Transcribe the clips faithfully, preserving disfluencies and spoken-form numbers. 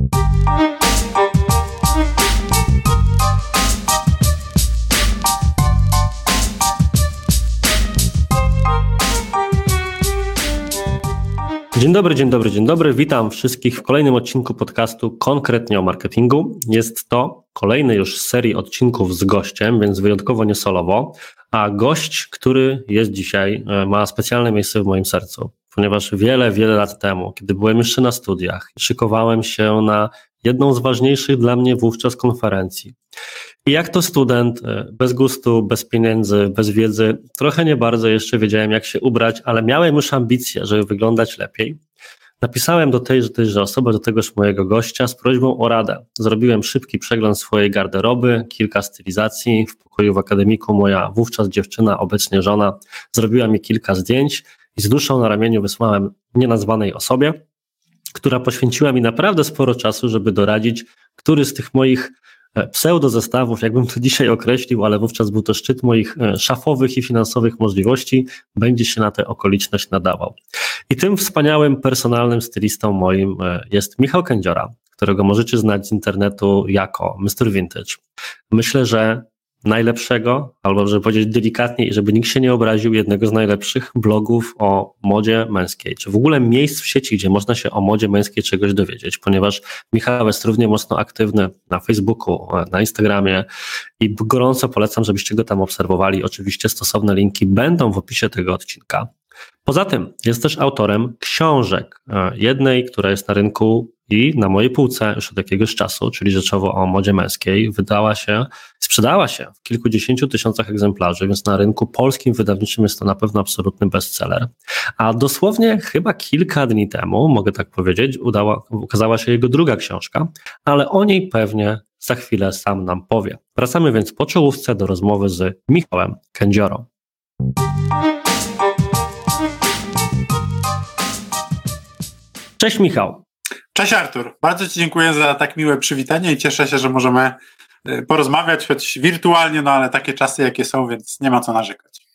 Dzień dobry, dzień dobry, dzień dobry. Witam wszystkich w kolejnym odcinku podcastu Konkretnie o marketingu. Jest to kolejny już z serii odcinków z gościem, więc wyjątkowo nie solowo, a gość, który jest dzisiaj, ma specjalne miejsce w moim sercu, ponieważ wiele, wiele lat temu, kiedy byłem jeszcze na studiach, szykowałem się na jedną z ważniejszych dla mnie wówczas konferencji. I jak to student, bez gustu, bez pieniędzy, bez wiedzy, trochę nie bardzo jeszcze wiedziałem, jak się ubrać, ale miałem już ambicje, żeby wyglądać lepiej. Napisałem do tejże, tejże osoby, do tegoż mojego gościa z prośbą o radę. Zrobiłem szybki przegląd swojej garderoby, kilka stylizacji. W pokoju w akademiku moja wówczas dziewczyna, obecnie żona, zrobiła mi kilka zdjęć i z duszą na ramieniu wysłałem nienazwanej osobie, która poświęciła mi naprawdę sporo czasu, żeby doradzić, który z tych moich pseudo-zestawów, jakbym to dzisiaj określił, ale wówczas był to szczyt moich szafowych i finansowych możliwości, będzie się na tę okoliczność nadawał. I tym wspaniałym, personalnym stylistą moim jest Michał Kędziora, którego możecie znać z internetu jako mister Vintage. Myślę, że najlepszego, albo żeby powiedzieć delikatnie i żeby nikt się nie obraził, jednego z najlepszych blogów o modzie męskiej, czy w ogóle miejsc w sieci, gdzie można się o modzie męskiej czegoś dowiedzieć, ponieważ Michał jest równie mocno aktywny na Facebooku, na Instagramie i gorąco polecam, żebyście go tam obserwowali. Oczywiście stosowne linki będą w opisie tego odcinka. Poza tym jest też autorem książek, jednej, która jest na rynku i na mojej półce już od jakiegoś czasu, czyli rzeczowo o modzie męskiej, wydała się, sprzedała się w kilkudziesięciu tysiącach egzemplarzy, więc na rynku polskim wydawniczym jest to na pewno absolutny bestseller. A dosłownie chyba kilka dni temu, mogę tak powiedzieć, udała, ukazała się jego druga książka, ale o niej pewnie za chwilę sam nam powie. Wracamy więc po czołówce do rozmowy z Michałem Kędziorą. Cześć Michał. Cześć Artur, bardzo Ci dziękuję za tak miłe przywitanie i cieszę się, że możemy porozmawiać, choć wirtualnie, no ale takie czasy jakie są, więc nie ma co narzekać.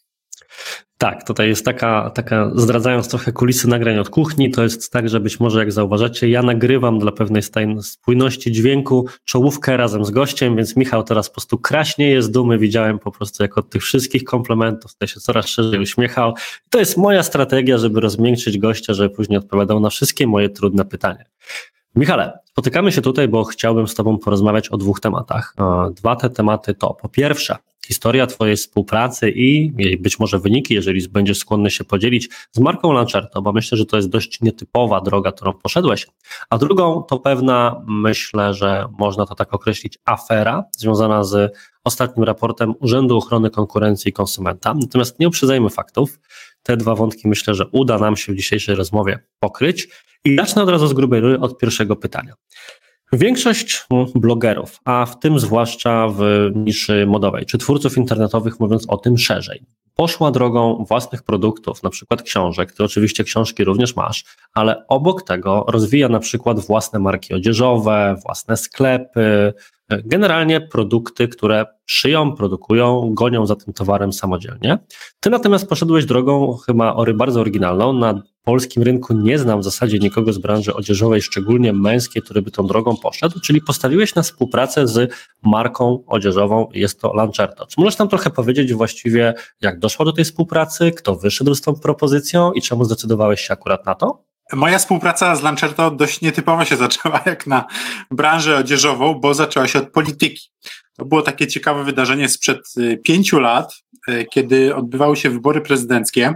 Tak, tutaj jest taka, taka, zdradzając trochę kulisy nagrań od kuchni, to jest tak, że być może jak zauważacie, ja nagrywam dla pewnej spójności dźwięku czołówkę razem z gościem, więc Michał teraz po prostu kraśnieje z dumy, widziałem po prostu jak od tych wszystkich komplementów, tutaj się coraz szerzej uśmiechał. To jest moja strategia, żeby rozmiękczyć gościa, żeby później odpowiadał na wszystkie moje trudne pytania. Michale, spotykamy się tutaj, bo chciałbym z Tobą porozmawiać o dwóch tematach. Dwa te tematy to po pierwsze historia Twojej współpracy i jej być może wyniki, jeżeli będziesz skłonny się podzielić z marką Lancerto, bo myślę, że to jest dość nietypowa droga, którą poszedłeś. A drugą to pewna, myślę, że można to tak określić, afera związana z ostatnim raportem Urzędu Ochrony Konkurencji i Konsumenta. Natomiast nie uprzedzajmy faktów. Te dwa wątki myślę, że uda nam się w dzisiejszej rozmowie pokryć. I zacznę od razu z grubej rury od pierwszego pytania. Większość blogerów, a w tym zwłaszcza w niszy modowej, czy twórców internetowych, mówiąc o tym szerzej, poszła drogą własnych produktów, na przykład książek, ty oczywiście książki również masz, ale obok tego rozwija na przykład własne marki odzieżowe, własne sklepy, generalnie produkty, które szyją, produkują, gonią za tym towarem samodzielnie. Ty natomiast poszedłeś drogą chyba bardzo oryginalną. Na polskim rynku nie znam w zasadzie nikogo z branży odzieżowej, szczególnie męskiej, który by tą drogą poszedł, czyli postawiłeś na współpracę z marką odzieżową, jest to Lancerto. Czy możesz nam trochę powiedzieć właściwie, jak doszło do tej współpracy, kto wyszedł z tą propozycją i czemu zdecydowałeś się akurat na to? Moja współpraca z Lancerto dość nietypowo się zaczęła jak na branżę odzieżową, bo zaczęła się od polityki. To było takie ciekawe wydarzenie sprzed pięciu lat, kiedy odbywały się wybory prezydenckie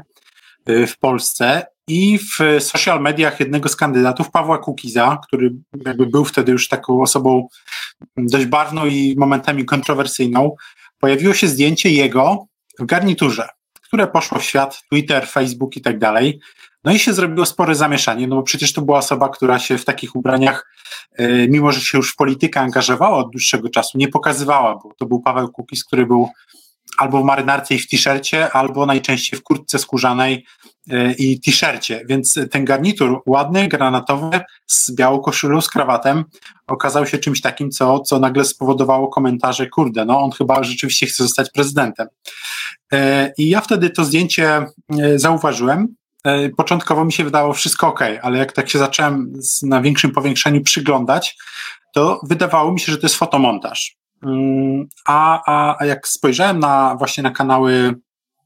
w Polsce i w social mediach jednego z kandydatów, Pawła Kukiza, który jakby był wtedy już taką osobą dość barwną i momentami kontrowersyjną, pojawiło się zdjęcie jego w garniturze, które poszło w świat, Twitter, Facebook i tak dalej. No i się zrobiło spore zamieszanie, no bo przecież to była osoba, która się w takich ubraniach, yy, mimo że się już w politykę angażowała od dłuższego czasu, nie pokazywała, bo to był Paweł Kukiz, który był albo w marynarce i w t-shircie, albo najczęściej w kurtce skórzanej yy, i t-shircie, więc ten garnitur ładny, granatowy, z białą koszulą, z krawatem, okazał się czymś takim, co, co nagle spowodowało komentarze, kurde, no on chyba rzeczywiście chce zostać prezydentem. Yy, I ja wtedy to zdjęcie yy, zauważyłem, początkowo mi się wydawało wszystko ok, ale jak tak się zacząłem na większym powiększeniu przyglądać, to wydawało mi się, że to jest fotomontaż. A, a, a jak spojrzałem na właśnie na kanały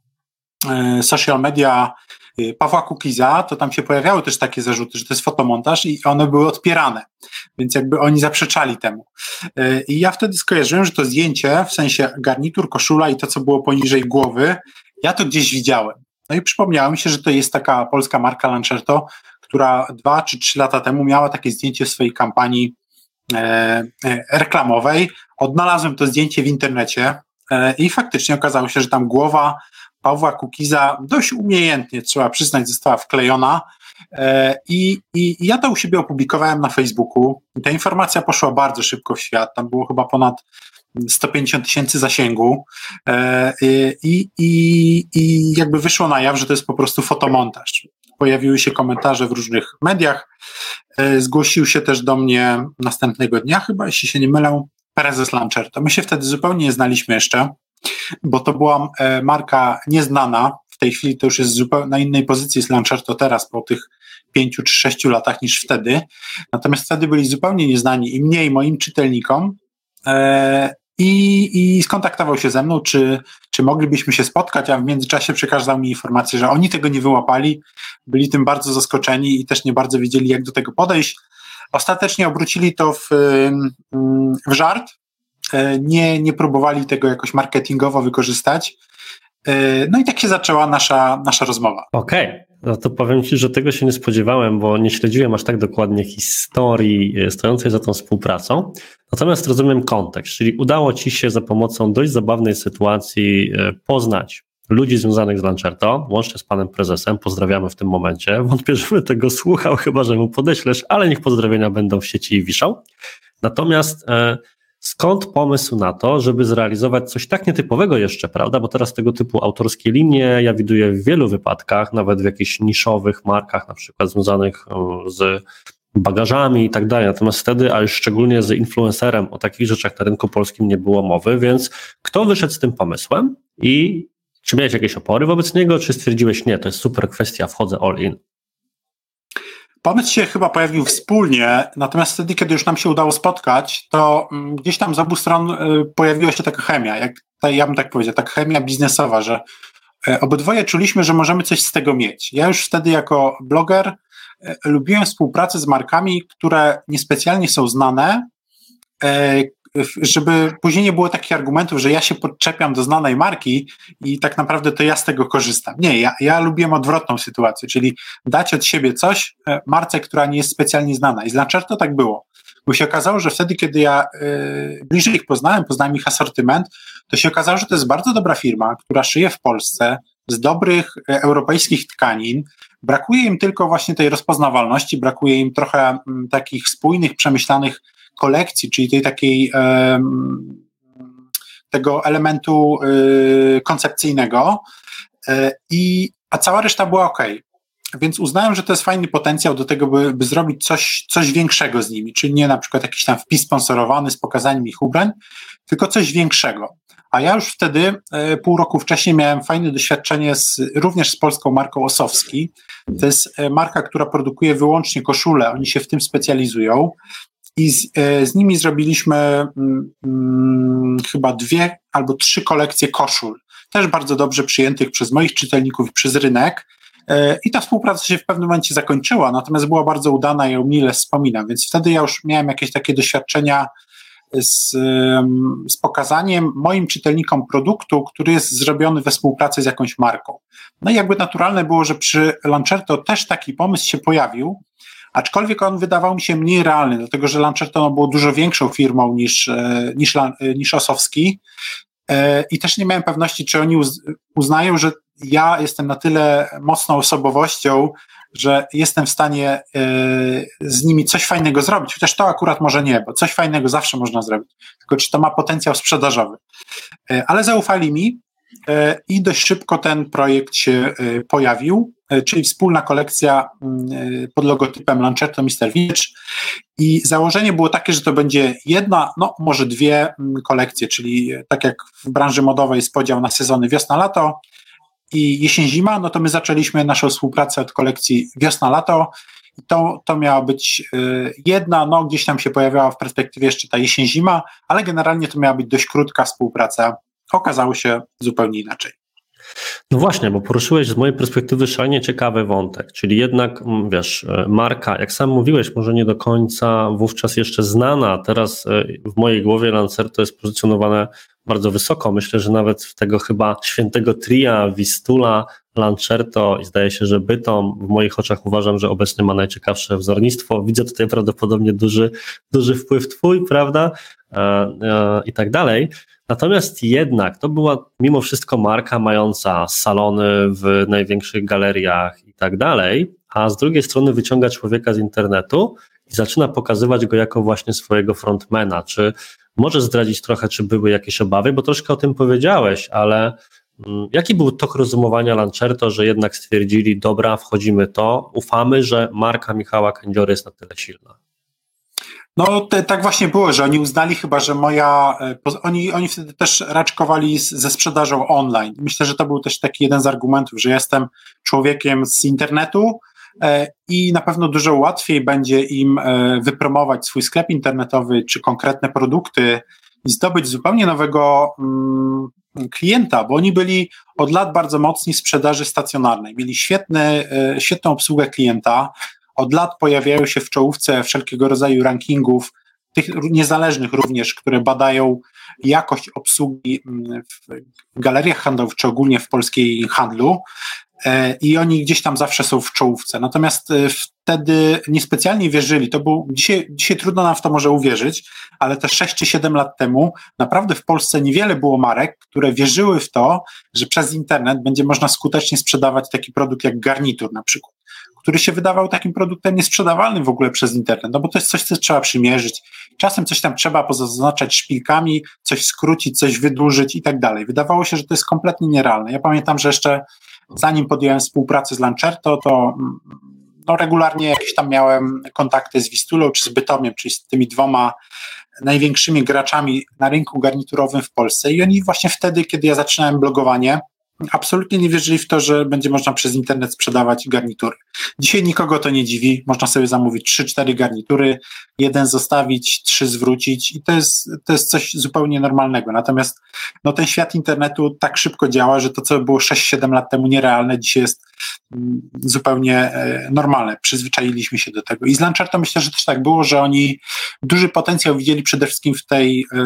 social media Pawła Kukiza, to tam się pojawiały też takie zarzuty, że to jest fotomontaż i one były odpierane, więc jakby oni zaprzeczali temu. I ja wtedy skojarzyłem, że to zdjęcie, w sensie garnitur, koszula i to, co było poniżej głowy, ja to gdzieś widziałem. No i przypomniało mi się, że to jest taka polska marka Lancerto, która dwa czy trzy lata temu miała takie zdjęcie w swojej kampanii e, e, reklamowej. Odnalazłem to zdjęcie w internecie e, i faktycznie okazało się, że tam głowa Pawła Kukiza dość umiejętnie, trzeba przyznać, została wklejona e, i, i ja to u siebie opublikowałem na Facebooku. I ta informacja poszła bardzo szybko w świat, tam było chyba ponad sto pięćdziesiąt tysięcy zasięgu e, i, i, i jakby wyszło na jaw, że to jest po prostu fotomontaż. Pojawiły się komentarze w różnych mediach, e, zgłosił się też do mnie następnego dnia, chyba jeśli się nie mylę, prezes Lancerto. My się wtedy zupełnie nie znaliśmy jeszcze, bo to była e, marka nieznana, w tej chwili to już jest zupełnie na innej pozycji z Lancerto teraz po tych pięciu czy sześciu latach niż wtedy, natomiast wtedy byli zupełnie nieznani i mnie i moim czytelnikom e, i, i skontaktował się ze mną, czy, czy moglibyśmy się spotkać, a w międzyczasie przekazał mi informację, że oni tego nie wyłapali, byli tym bardzo zaskoczeni i też nie bardzo wiedzieli, jak do tego podejść. Ostatecznie obrócili to w, w żart, nie, nie próbowali tego jakoś marketingowo wykorzystać. No i tak się zaczęła nasza, nasza rozmowa. Okej, okay. No to powiem Ci, że tego się nie spodziewałem, bo nie śledziłem aż tak dokładnie historii stojącej za tą współpracą. Natomiast rozumiem kontekst, czyli udało Ci się za pomocą dość zabawnej sytuacji poznać ludzi związanych z Lancerto, łącznie z panem prezesem, pozdrawiamy w tym momencie. Wątpię, żeby tego słuchał, chyba że mu podeślesz, ale niech pozdrowienia będą w sieci i wiszą. Natomiast e, skąd pomysł na to, żeby zrealizować coś tak nietypowego jeszcze, prawda? Bo teraz tego typu autorskie linie ja widuję w wielu wypadkach, nawet w jakichś niszowych markach, na przykład związanych z bagażami i tak dalej. Natomiast wtedy, a już szczególnie z influencerem, o takich rzeczach na rynku polskim nie było mowy, więc kto wyszedł z tym pomysłem i czy miałeś jakieś opory wobec niego, czy stwierdziłeś, nie, to jest super kwestia, wchodzę all in? Pomysł się chyba pojawił wspólnie, natomiast wtedy, kiedy już nam się udało spotkać, to gdzieś tam z obu stron pojawiła się taka chemia, jak, ja bym tak powiedział, taka chemia biznesowa, że obydwoje czuliśmy, że możemy coś z tego mieć. Ja już wtedy jako bloger lubiłem współpracę z markami, które niespecjalnie są znane, żeby później nie było takich argumentów, że ja się podczepiam do znanej marki i tak naprawdę to ja z tego korzystam. Nie, ja, ja lubiłem odwrotną sytuację, czyli dać od siebie coś marce, która nie jest specjalnie znana. I z Lancerto tak było, bo się okazało, że wtedy, kiedy ja y, bliżej ich poznałem, poznałem ich asortyment, to się okazało, że to jest bardzo dobra firma, która szyje w Polsce z dobrych e, europejskich tkanin. Brakuje im tylko właśnie tej rozpoznawalności, brakuje im trochę m, takich spójnych, przemyślanych kolekcji, czyli tej takiej um, tego elementu y, koncepcyjnego y, i, a cała reszta była ok. Więc uznałem, że to jest fajny potencjał do tego, by, by zrobić coś, coś większego z nimi, czyli nie na przykład jakiś tam wpis sponsorowany z pokazaniem ich ubrań, tylko coś większego. A ja już wtedy, y, pół roku wcześniej miałem fajne doświadczenie z, również z polską marką Ossowski. To jest marka, która produkuje wyłącznie koszule, oni się w tym specjalizują. I z, z nimi zrobiliśmy hmm, chyba dwie albo trzy kolekcje koszul, też bardzo dobrze przyjętych przez moich czytelników i przez rynek. I ta współpraca się w pewnym momencie zakończyła, natomiast była bardzo udana i ją mile wspominam, więc wtedy ja już miałem jakieś takie doświadczenia z, z pokazaniem moim czytelnikom produktu, który jest zrobiony we współpracy z jakąś marką. No i jakby naturalne było, że przy Lancerto też taki pomysł się pojawił, aczkolwiek on wydawał mi się mniej realny, dlatego że Lancerto no, było dużo większą firmą niż, niż, niż Ossowski i też nie miałem pewności, czy oni uznają, że ja jestem na tyle mocną osobowością, że jestem w stanie z nimi coś fajnego zrobić, chociaż to akurat może nie, bo coś fajnego zawsze można zrobić, tylko czy to ma potencjał sprzedażowy. Ale zaufali mi i dość szybko ten projekt się pojawił, czyli wspólna kolekcja pod logotypem Lancerto mister Vintage i założenie było takie, że to będzie jedna, no może dwie kolekcje, czyli tak jak w branży modowej jest podział na sezony wiosna-lato, i jesień-zima, no to my zaczęliśmy naszą współpracę od kolekcji wiosna-lato. To, to miała być jedna, no gdzieś tam się pojawiała w perspektywie jeszcze ta jesień-zima, ale generalnie to miała być dość krótka współpraca. Okazało się zupełnie inaczej. No właśnie, bo poruszyłeś z mojej perspektywy szalenie ciekawy wątek, czyli jednak, wiesz, marka, jak sam mówiłeś, może nie do końca wówczas jeszcze znana, teraz w mojej głowie Lancerto jest pozycjonowane bardzo wysoko, myślę, że nawet w tego chyba świętego tria Vistula, Lancerto i zdaje się, że Bytom, w moich oczach uważam, że obecnie ma najciekawsze wzornictwo, widzę tutaj prawdopodobnie duży, duży wpływ twój, prawda, e, e, i tak dalej. Natomiast jednak to była mimo wszystko marka mająca salony w największych galeriach i tak dalej, a z drugiej strony wyciąga człowieka z internetu i zaczyna pokazywać go jako właśnie swojego frontmana. Czy możesz zdradzić trochę, czy były jakieś obawy, bo troszkę o tym powiedziałeś, ale jaki był tok rozumowania Lancerto, że jednak stwierdzili, dobra, wchodzimy to, ufamy, że marka Michała Kędziory jest na tyle silna? No te, tak właśnie było, że oni uznali chyba, że moja, oni, oni wtedy też raczkowali z, ze sprzedażą online. Myślę, że to był też taki jeden z argumentów, że jestem człowiekiem z internetu e, i na pewno dużo łatwiej będzie im e, wypromować swój sklep internetowy czy konkretne produkty i zdobyć zupełnie nowego mm, klienta, bo oni byli od lat bardzo mocni w sprzedaży stacjonarnej. Mieli świetny, e, świetną obsługę klienta. Od lat pojawiają się w czołówce wszelkiego rodzaju rankingów, tych niezależnych również, które badają jakość obsługi w galeriach handlowych, czy ogólnie w polskiej handlu i oni gdzieś tam zawsze są w czołówce. Natomiast wtedy niespecjalnie wierzyli, to był, dzisiaj, dzisiaj trudno nam w to może uwierzyć, ale te sześć czy siedem lat temu naprawdę w Polsce niewiele było marek, które wierzyły w to, że przez internet będzie można skutecznie sprzedawać taki produkt jak garnitur na przykład, który się wydawał takim produktem niesprzedawalnym w ogóle przez internet, no bo to jest coś, co trzeba przymierzyć. Czasem coś tam trzeba pozaznaczać szpilkami, coś skrócić, coś wydłużyć i tak dalej. Wydawało się, że to jest kompletnie nierealne. Ja pamiętam, że jeszcze zanim podjąłem współpracę z Lancerto, to no, regularnie jakieś tam miałem kontakty z Vistulą czy z Bytomiem, czyli z tymi dwoma największymi graczami na rynku garniturowym w Polsce i oni właśnie wtedy, kiedy ja zaczynałem blogowanie, absolutnie nie wierzyli w to, że będzie można przez internet sprzedawać garnitury. Dzisiaj nikogo to nie dziwi, można sobie zamówić trzy cztery garnitury, jeden zostawić, trzy zwrócić i to jest, to jest coś zupełnie normalnego. Natomiast no, ten świat internetu tak szybko działa, że to, co było sześć siedem lat temu nierealne, dzisiaj jest mm, zupełnie e, normalne. Przyzwyczailiśmy się do tego. I z Lancerto myślę, że też tak było, że oni duży potencjał widzieli przede wszystkim w tej e,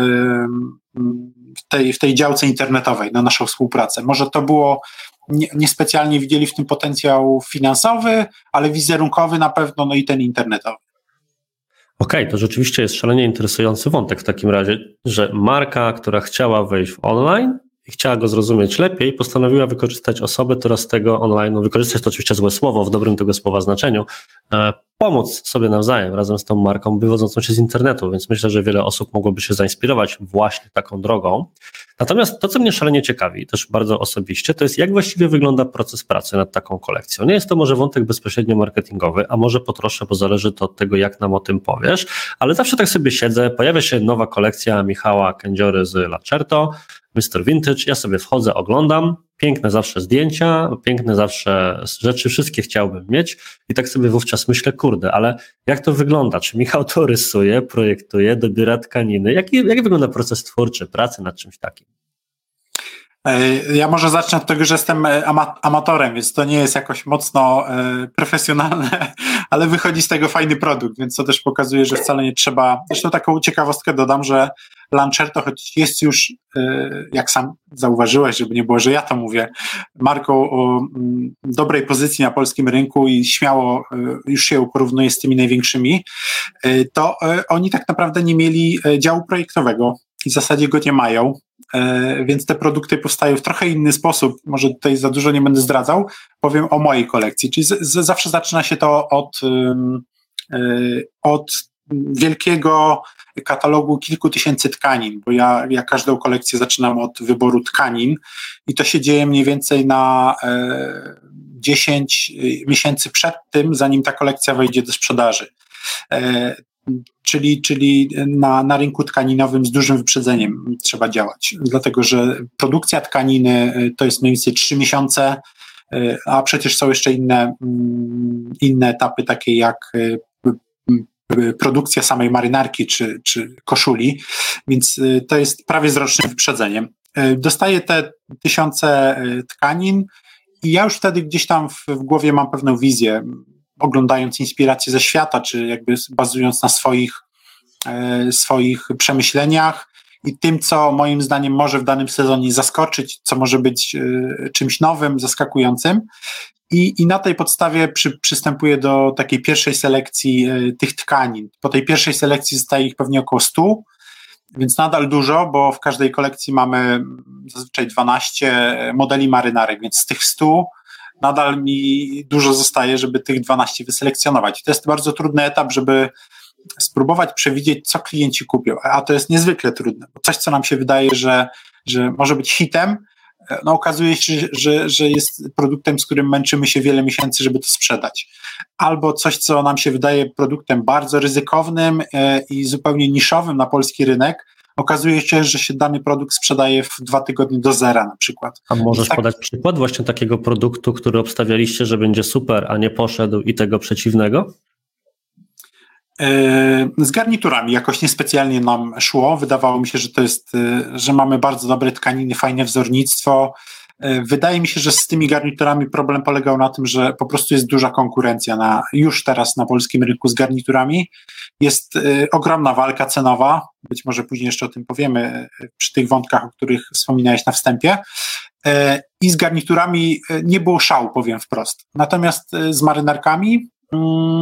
w tej, w tej działce internetowej na naszą współpracę. Może to było, nie, niespecjalnie widzieli w tym potencjał finansowy, ale wizerunkowy na pewno, no i ten internetowy. Okej, okay, to rzeczywiście jest szalenie interesujący wątek w takim razie, że marka, która chciała wejść w online i chciała go zrozumieć lepiej, postanowiła wykorzystać osobę, która z tego online, no wykorzystać to oczywiście złe słowo, w dobrym tego słowa znaczeniu, e, pomóc sobie nawzajem razem z tą marką wywodzącą się z internetu, więc myślę, że wiele osób mogłoby się zainspirować właśnie taką drogą. Natomiast to, co mnie szalenie ciekawi, też bardzo osobiście, to jest jak właściwie wygląda proces pracy nad taką kolekcją. Nie jest to może wątek bezpośrednio marketingowy, a może potroszę, bo zależy to od tego, jak nam o tym powiesz, ale zawsze tak sobie siedzę, pojawia się nowa kolekcja Michała Kędziory z Lancerto, mister Vintage, ja sobie wchodzę, oglądam, piękne zawsze zdjęcia, piękne zawsze rzeczy, wszystkie chciałbym mieć i tak sobie wówczas myślę, kurde, ale jak to wygląda? Czy Michał to rysuje, projektuje, dobiera tkaniny? Jak, jak wygląda proces twórczy, pracy nad czymś takim? Ja może zacznę od tego, że jestem amatorem, więc to nie jest jakoś mocno profesjonalne, ale wychodzi z tego fajny produkt, więc to też pokazuje, że wcale nie trzeba. Zresztą taką ciekawostkę dodam, że Lancerto, choć jest już, jak sam zauważyłeś, żeby nie było, że ja to mówię, marką o dobrej pozycji na polskim rynku i śmiało już się porównuje z tymi największymi, to oni tak naprawdę nie mieli działu projektowego i w zasadzie go nie mają. Więc te produkty powstają w trochę inny sposób, może tutaj za dużo nie będę zdradzał, powiem o mojej kolekcji, czyli z, z, zawsze zaczyna się to od, yy, od wielkiego katalogu kilku tysięcy tkanin, bo ja, ja każdą kolekcję zaczynam od wyboru tkanin i to się dzieje mniej więcej na yy, dziesięć miesięcy przed tym, zanim ta kolekcja wejdzie do sprzedaży. Yy, czyli, czyli na, na rynku tkaninowym z dużym wyprzedzeniem trzeba działać, dlatego że produkcja tkaniny to jest mniej więcej trzy miesiące, a przecież są jeszcze inne, inne etapy, takie jak produkcja samej marynarki czy, czy koszuli, więc to jest prawie z rocznym wyprzedzeniem. Dostaję te tysiące tkanin i ja już wtedy gdzieś tam w, w głowie mam pewną wizję, oglądając inspiracje ze świata, czy jakby bazując na swoich, e, swoich przemyśleniach i tym, co moim zdaniem może w danym sezonie zaskoczyć, co może być e, czymś nowym, zaskakującym. I, i na tej podstawie przy, przystępuję do takiej pierwszej selekcji e, tych tkanin. Po tej pierwszej selekcji zostaje ich pewnie około stu, więc nadal dużo, bo w każdej kolekcji mamy zazwyczaj dwanaście modeli marynarek, więc z tych stu nadal mi dużo zostaje, żeby tych dwanaście wyselekcjonować. To jest bardzo trudny etap, żeby spróbować przewidzieć, co klienci kupią, a to jest niezwykle trudne, bo coś, co nam się wydaje, że, że może być hitem, no okazuje się, że, że jest produktem, z którym męczymy się wiele miesięcy, żeby to sprzedać. Albo coś, co nam się wydaje produktem bardzo ryzykownym i zupełnie niszowym na polski rynek, okazuje się, że się dany produkt sprzedaje w dwa tygodnie do zera na przykład. A możesz tak... podać przykład właśnie takiego produktu, który obstawialiście, że będzie super, a nie poszedł i tego przeciwnego? Z garniturami jakoś niespecjalnie nam szło. Wydawało mi się, że to jest, że mamy bardzo dobre tkaniny, fajne wzornictwo. Wydaje mi się, że z tymi garniturami problem polegał na tym, że po prostu jest duża konkurencja na, już teraz na polskim rynku z garniturami. Jest y, ogromna walka cenowa, być może później jeszcze o tym powiemy y, przy tych wątkach, o których wspominałeś na wstępie. Y, I z garniturami y, nie było szału, powiem wprost. Natomiast y, z marynarkami y,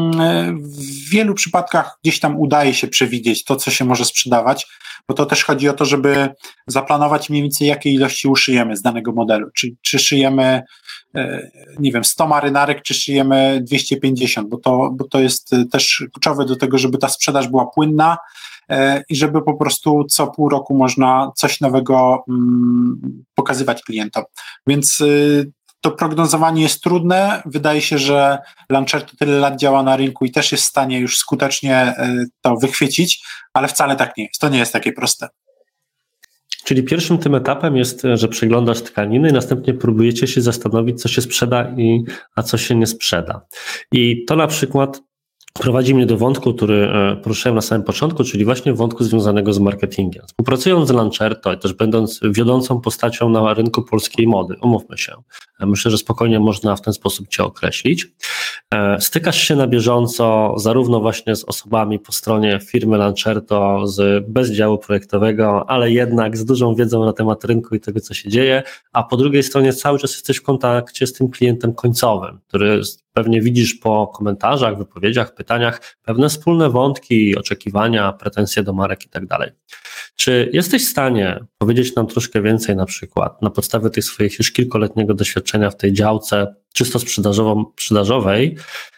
w wielu przypadkach gdzieś tam udaje się przewidzieć to, co się może sprzedawać, bo to też chodzi o to, żeby zaplanować mniej więcej, jakie ilości uszyjemy z danego modelu. Czy, czy szyjemy, nie wiem, sto marynarek, czy szyjemy dwieście pięćdziesiąt, bo to, bo to jest też kluczowe do tego, żeby ta sprzedaż była płynna i żeby po prostu co pół roku można coś nowego pokazywać klientom. Więc to prognozowanie jest trudne. Wydaje się, że Lancerto tyle lat działa na rynku i też jest w stanie już skutecznie to wychwycić, ale wcale tak nie jest. To nie jest takie proste. Czyli pierwszym tym etapem jest, że przeglądasz tkaniny i następnie próbujecie się zastanowić, co się sprzeda, i, a co się nie sprzeda. I to na przykład prowadzi mnie do wątku, który poruszyłem na samym początku, czyli właśnie wątku związanego z marketingiem. Współpracując z Lancerto i też będąc wiodącą postacią na rynku polskiej mody, umówmy się, myślę, że spokojnie można w ten sposób Cię określić. Stykasz się na bieżąco zarówno właśnie z osobami po stronie firmy Lancerto, z bez działu projektowego, ale jednak z dużą wiedzą na temat rynku i tego, co się dzieje, a po drugiej stronie cały czas jesteś w kontakcie z tym klientem końcowym, który pewnie widzisz po komentarzach, wypowiedziach, pytaniach pewne wspólne wątki, oczekiwania, pretensje do marek i tak dalej. Czy jesteś w stanie powiedzieć nam troszkę więcej na przykład na podstawie tych swoich już kilkuletniego doświadczenia w tej działce czysto sprzedażowej,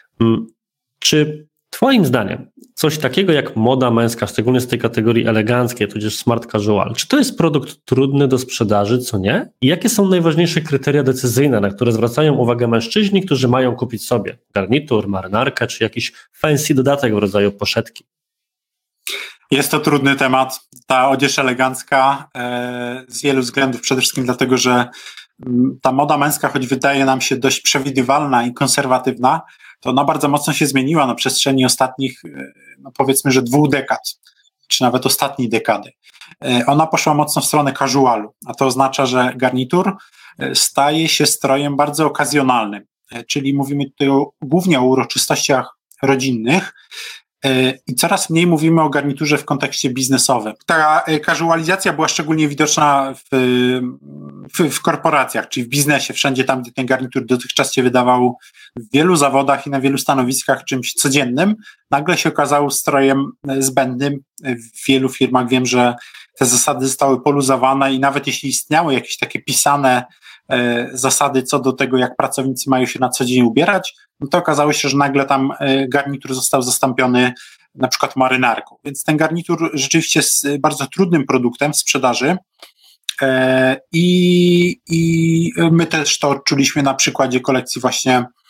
czy Twoim zdaniem coś takiego jak moda męska, szczególnie z tej kategorii eleganckiej, tudzież smart casual, czy to jest produkt trudny do sprzedaży, co nie? I jakie są najważniejsze kryteria decyzyjne, na które zwracają uwagę mężczyźni, którzy mają kupić sobie garnitur, marynarkę, czy jakiś fancy dodatek w rodzaju poszetki? Jest to trudny temat. Ta odzież elegancka e, z wielu względów, przede wszystkim dlatego, że m, ta moda męska, choć wydaje nam się dość przewidywalna i konserwatywna, to ona bardzo mocno się zmieniła na przestrzeni ostatnich, no powiedzmy, że dwóch dekad, czy nawet ostatniej dekady. Ona poszła mocno w stronę casualu, a to oznacza, że garnitur staje się strojem bardzo okazjonalnym, czyli mówimy tutaj o, głównie o uroczystościach rodzinnych i coraz mniej mówimy o garniturze w kontekście biznesowym. Ta casualizacja była szczególnie widoczna w, w, w korporacjach, czyli w biznesie, wszędzie tam, gdzie ten garnitur dotychczas się wydawał w wielu zawodach i na wielu stanowiskach czymś codziennym, nagle się okazał strojem zbędnym. W wielu firmach wiem, że te zasady zostały poluzowane i nawet jeśli istniały jakieś takie pisane e, zasady co do tego, jak pracownicy mają się na co dzień ubierać, no to okazało się, że nagle tam e, garnitur został zastąpiony na przykład marynarką. Więc ten garnitur rzeczywiście jest bardzo trudnym produktem w sprzedaży. E, i, I my też to odczuliśmy na przykładzie kolekcji właśnie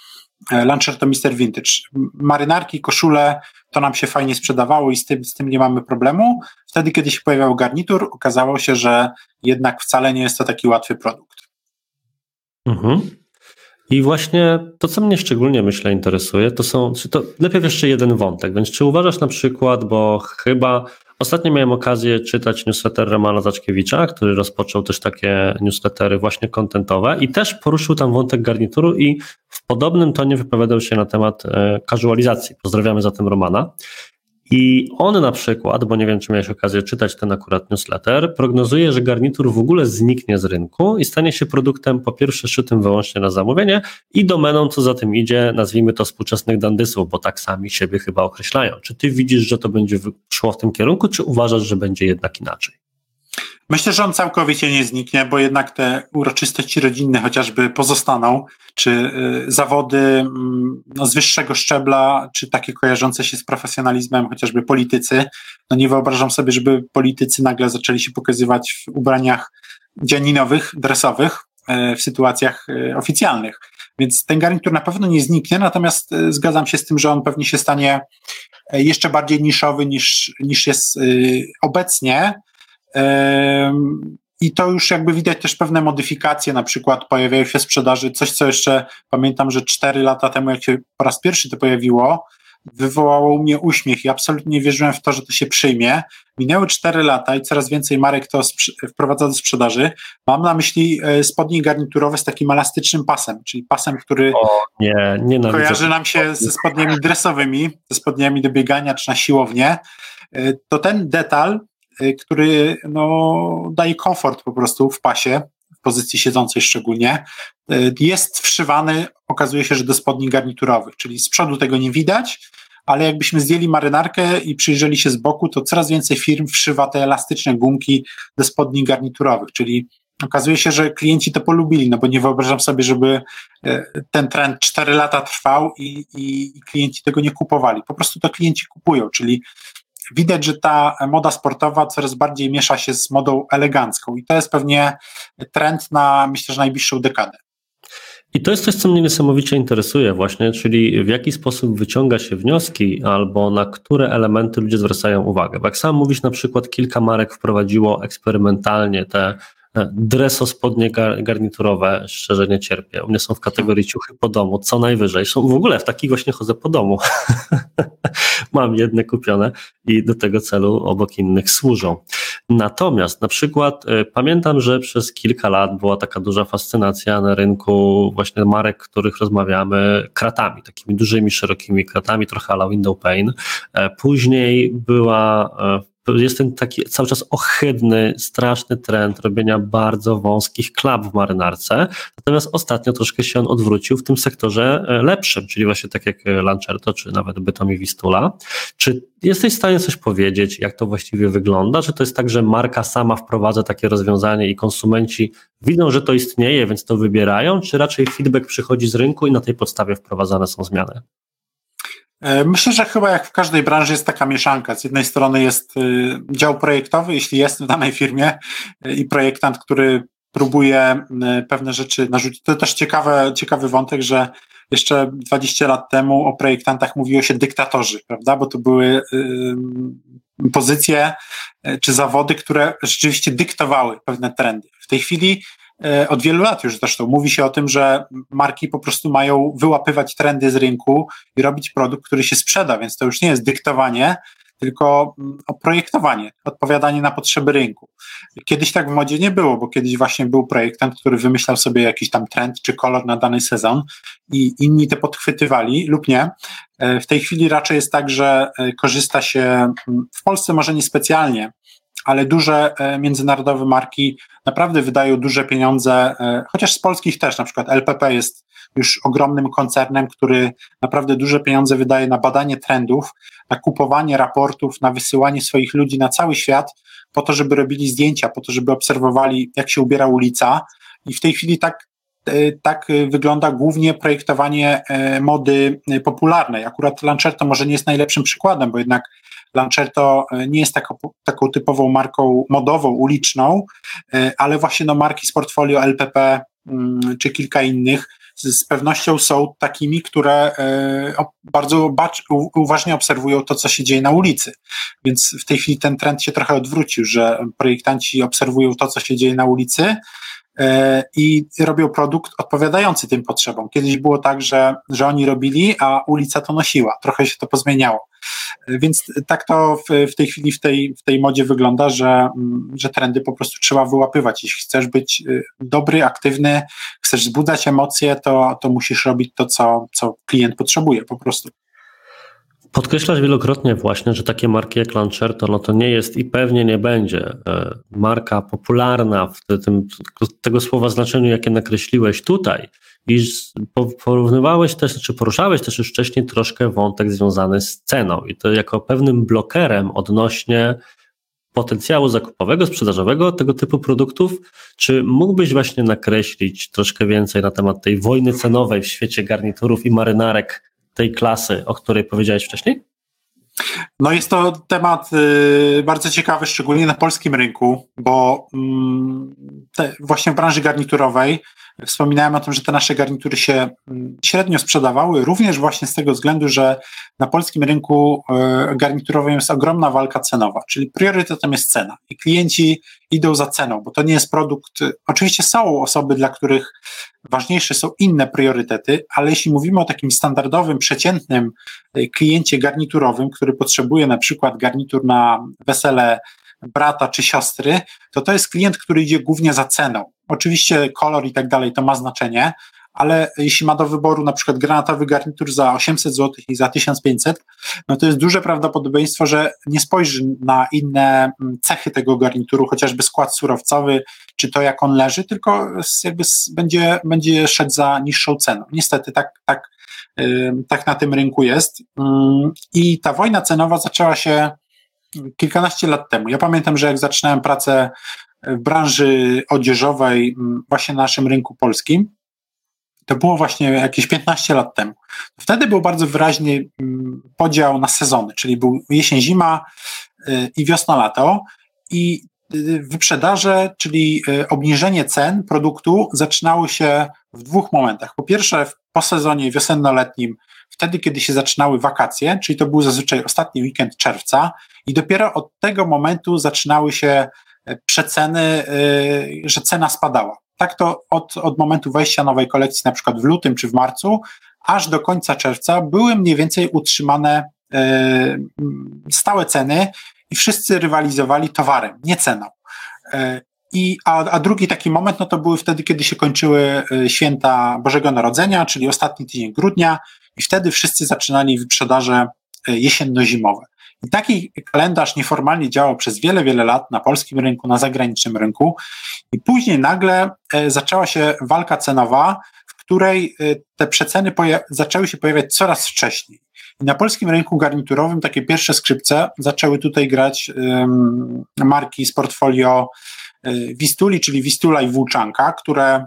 Lancerto mister Vintage. Marynarki, koszule, to nam się fajnie sprzedawało i z tym, z tym nie mamy problemu. Wtedy, kiedy się pojawiał garnitur, okazało się, że jednak wcale nie jest to taki łatwy produkt. Mhm. I właśnie to, co mnie szczególnie, myślę, interesuje, to są, czy to najpierw jeszcze jeden wątek, więc czy uważasz na przykład, bo chyba ostatnio miałem okazję czytać newsletter Romana Zaczkiewicza, który rozpoczął też takie newslettery właśnie contentowe i też poruszył tam wątek garnituru i w podobnym tonie wypowiadał się na temat e, casualizacji. Pozdrawiamy zatem Romana. I on na przykład, bo nie wiem, czy miałeś okazję czytać ten akurat newsletter, prognozuje, że garnitur w ogóle zniknie z rynku i stanie się produktem po pierwsze szytym wyłącznie na zamówienie i domeną, co za tym idzie, nazwijmy to współczesnych dandysów, bo tak sami siebie chyba określają. Czy ty widzisz, że to będzie szło w tym kierunku, czy uważasz, że będzie jednak inaczej? Myślę, że on całkowicie nie zniknie, bo jednak te uroczystości rodzinne chociażby pozostaną, czy y, zawody y, no, z wyższego szczebla, czy takie kojarzące się z profesjonalizmem, chociażby politycy. No nie wyobrażam sobie, żeby politycy nagle zaczęli się pokazywać w ubraniach dzianinowych, dresowych, y, w sytuacjach y, oficjalnych. Więc ten garnitur na pewno nie zniknie, natomiast y, zgadzam się z tym, że on pewnie się stanie y, jeszcze bardziej niszowy niż, niż jest y, obecnie. I to już jakby widać też pewne modyfikacje, na przykład pojawiają się w sprzedaży, coś co jeszcze pamiętam, że cztery lata temu, jak się po raz pierwszy to pojawiło, wywołało u mnie uśmiech i absolutnie nie wierzyłem w to, że to się przyjmie. Minęły cztery lata i coraz więcej marek to sprze- wprowadza do sprzedaży. Mam na myśli spodnie garniturowe z takim elastycznym pasem, czyli pasem, który o, nie, nie kojarzy nam się ze spodniami dresowymi, ze spodniami do biegania czy na siłownię. To ten detal, który no, daje komfort po prostu w pasie, w pozycji siedzącej szczególnie, jest wszywany, okazuje się, że do spodni garniturowych, czyli z przodu tego nie widać, ale jakbyśmy zdjęli marynarkę i przyjrzeli się z boku, to coraz więcej firm wszywa te elastyczne gumki do spodni garniturowych, czyli okazuje się, że klienci to polubili, no bo nie wyobrażam sobie, żeby ten trend cztery lata trwał i, i, i klienci tego nie kupowali. Po prostu to klienci kupują, czyli widać, że ta moda sportowa coraz bardziej miesza się z modą elegancką i to jest pewnie trend na, myślę, że najbliższą dekadę. I to jest coś, co mnie niesamowicie interesuje właśnie, czyli w jaki sposób wyciąga się wnioski albo na które elementy ludzie zwracają uwagę. Bo jak sam mówisz, na przykład kilka marek wprowadziło eksperymentalnie te dresospodnie garniturowe, szczerze nie cierpię. U mnie są w kategorii ciuchy po domu, co najwyżej. Są w ogóle w takich właśnie chodzę po domu. Mam jedne kupione i do tego celu obok innych służą. Natomiast na przykład y, pamiętam, że przez kilka lat była taka duża fascynacja na rynku właśnie marek, o których rozmawiamy, kratami, takimi dużymi, szerokimi kratami, trochę à la window pane. E, później była e, jest ten taki cały czas ohydny, straszny trend robienia bardzo wąskich klap w marynarce, natomiast ostatnio troszkę się on odwrócił w tym sektorze lepszym, czyli właśnie tak jak Lancerto, czy nawet Bytom i Wistula. Czy jesteś w stanie coś powiedzieć, jak to właściwie wygląda? Czy to jest tak, że marka sama wprowadza takie rozwiązanie i konsumenci widzą, że to istnieje, więc to wybierają, czy raczej feedback przychodzi z rynku i na tej podstawie wprowadzane są zmiany? Myślę, że chyba jak w każdej branży jest taka mieszanka. Z jednej strony jest dział projektowy, jeśli jest w danej firmie, i projektant, który próbuje pewne rzeczy narzucić. To też ciekawe, ciekawy wątek, że jeszcze dwadzieścia lat temu o projektantach mówiło się dyktatorzy, prawda? Bo to były y, pozycje czy zawody, które rzeczywiście dyktowały pewne trendy. W tej chwili od wielu lat już zresztą mówi się o tym, że marki po prostu mają wyłapywać trendy z rynku i robić produkt, który się sprzeda, więc to już nie jest dyktowanie, tylko projektowanie, odpowiadanie na potrzeby rynku. Kiedyś tak w modzie nie było, bo kiedyś właśnie był projektant, który wymyślał sobie jakiś tam trend czy kolor na dany sezon i inni to podchwytywali lub nie. W tej chwili raczej jest tak, że korzysta się, w Polsce może niespecjalnie, ale duże międzynarodowe marki naprawdę wydają duże pieniądze, chociaż z polskich też, na przykład L P P jest już ogromnym koncernem, który naprawdę duże pieniądze wydaje na badanie trendów, na kupowanie raportów, na wysyłanie swoich ludzi na cały świat, po to, żeby robili zdjęcia, po to, żeby obserwowali, jak się ubiera ulica. I w tej chwili tak, tak wygląda głównie projektowanie mody popularnej. Akurat Lancerto może nie jest najlepszym przykładem, bo jednak Lancerto nie jest taką, taką typową marką modową, uliczną, ale właśnie no marki z portfolio L P P czy kilka innych z pewnością są takimi, które bardzo bacz, uważnie obserwują to, co się dzieje na ulicy. Więc w tej chwili ten trend się trochę odwrócił, że projektanci obserwują to, co się dzieje na ulicy i robią produkt odpowiadający tym potrzebom. Kiedyś było tak, że, że oni robili, a ulica to nosiła. Trochę się to pozmieniało. Więc tak to w, w tej chwili w tej, w tej modzie wygląda, że, że trendy po prostu trzeba wyłapywać. Jeśli chcesz być dobry, aktywny, chcesz wzbudzać emocje, to, to musisz robić to, co, co klient potrzebuje po prostu. Podkreślasz wielokrotnie właśnie, że takie marki jak Lancerto, no to nie jest i pewnie nie będzie marka popularna w tym, tego słowa znaczeniu, jakie nakreśliłeś tutaj. I porównywałeś też, czy poruszałeś też już wcześniej troszkę wątek związany z ceną i to jako pewnym blokerem odnośnie potencjału zakupowego, sprzedażowego tego typu produktów. Czy mógłbyś właśnie nakreślić troszkę więcej na temat tej wojny cenowej w świecie garniturów i marynarek tej klasy, o której powiedziałeś wcześniej? No jest to temat y, bardzo ciekawy, szczególnie na polskim rynku, bo y, te, właśnie w branży garniturowej wspominałem o tym, że te nasze garnitury się średnio sprzedawały, również właśnie z tego względu, że na polskim rynku garniturowym jest ogromna walka cenowa, czyli priorytetem jest cena i klienci idą za ceną, bo to nie jest produkt, oczywiście są osoby, dla których ważniejsze są inne priorytety, ale jeśli mówimy o takim standardowym, przeciętnym kliencie garniturowym, który potrzebuje na przykład garnitur na wesele brata czy siostry, to to jest klient, który idzie głównie za ceną. Oczywiście kolor i tak dalej to ma znaczenie, ale jeśli ma do wyboru na przykład granatowy garnitur za osiemset złotych i za tysiąc pięćset, no to jest duże prawdopodobieństwo, że nie spojrzy na inne cechy tego garnituru, chociażby skład surowcowy, czy to jak on leży, tylko jakby będzie, będzie szedł za niższą ceną. Niestety tak, tak, tak na tym rynku jest. I ta wojna cenowa zaczęła się kilkanaście lat temu. Ja pamiętam, że jak zaczynałem pracę w branży odzieżowej właśnie na naszym rynku polskim, to było właśnie jakieś piętnaście lat temu. Wtedy był bardzo wyraźny podział na sezony, czyli był jesień-zima i wiosna-lato i wyprzedaże, czyli obniżenie cen produktu zaczynały się w dwóch momentach. Po pierwsze po sezonie wiosenno-letnim, wtedy kiedy się zaczynały wakacje, czyli to był zazwyczaj ostatni weekend czerwca i dopiero od tego momentu zaczynały się przeceny, że cena spadała. Tak to od, od momentu wejścia nowej kolekcji, na przykład w lutym czy w marcu, aż do końca czerwca były mniej więcej utrzymane e, stałe ceny i wszyscy rywalizowali towarem, nie ceną. E, i, a, a drugi taki moment, no to były wtedy, kiedy się kończyły święta Bożego Narodzenia, czyli ostatni tydzień grudnia i wtedy wszyscy zaczynali wyprzedaże jesienno-zimowe. I taki kalendarz nieformalnie działał przez wiele, wiele lat na polskim rynku, na zagranicznym rynku i później nagle e, zaczęła się walka cenowa, w której e, te przeceny poja- zaczęły się pojawiać coraz wcześniej. I na polskim rynku garniturowym takie pierwsze skrzypce zaczęły tutaj grać um, marki z portfolio e, Wistuli, czyli Wistula i Włóczanka, które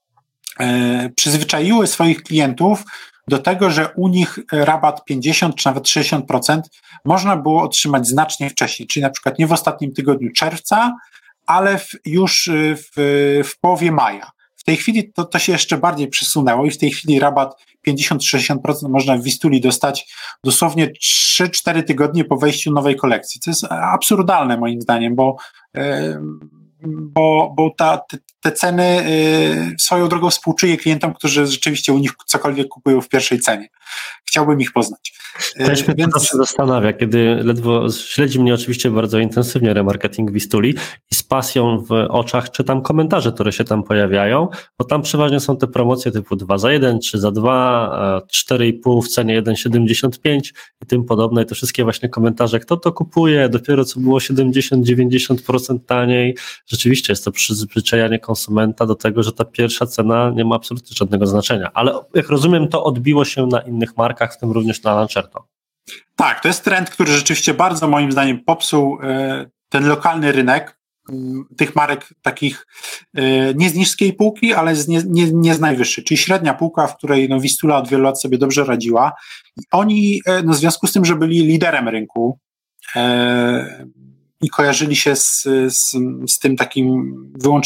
e, przyzwyczaiły swoich klientów do tego, że u nich rabat pięćdziesiąt czy nawet sześćdziesiąt procent można było otrzymać znacznie wcześniej, czyli na przykład nie w ostatnim tygodniu czerwca, ale w, już w, w połowie maja. W tej chwili to, to się jeszcze bardziej przesunęło i w tej chwili rabat pięćdziesiąt do sześćdziesięciu procent można w Wistuli dostać dosłownie trzy cztery tygodnie po wejściu nowej kolekcji. To jest absurdalne moim zdaniem, bo yy, bo, bo ta, te, te ceny y, swoją drogą współczuję klientom, którzy rzeczywiście u nich cokolwiek kupują w pierwszej cenie. Chciałbym ich poznać. Też mnie Więc... to się zastanawia, kiedy ledwo śledzi mnie oczywiście bardzo intensywnie remarketing Wistuli i z pasją w oczach czytam komentarze, które się tam pojawiają, bo tam przeważnie są te promocje typu dwa za jeden, trzy za dwa, cztery i pół w cenie jeden siedemdziesiąt pięć i tym podobne. I te wszystkie właśnie komentarze, kto to kupuje, dopiero co było siedemdziesiąt do dziewięćdziesięciu procent taniej. Rzeczywiście jest to przyzwyczajanie konsumenta do tego, że ta pierwsza cena nie ma absolutnie żadnego znaczenia. Ale jak rozumiem, to odbiło się na innych markach, w tym również na Lancerto. Tak, to jest trend, który rzeczywiście bardzo moim zdaniem popsuł y, ten lokalny rynek y, tych marek takich y, nie z niskiej półki, ale z nie, nie, nie z najwyższej, czyli średnia półka, w której no, Wistula od wielu lat sobie dobrze radziła. I oni y, no, w związku z tym, że byli liderem rynku y, i kojarzyli się z, z, z tym takim wyłącznie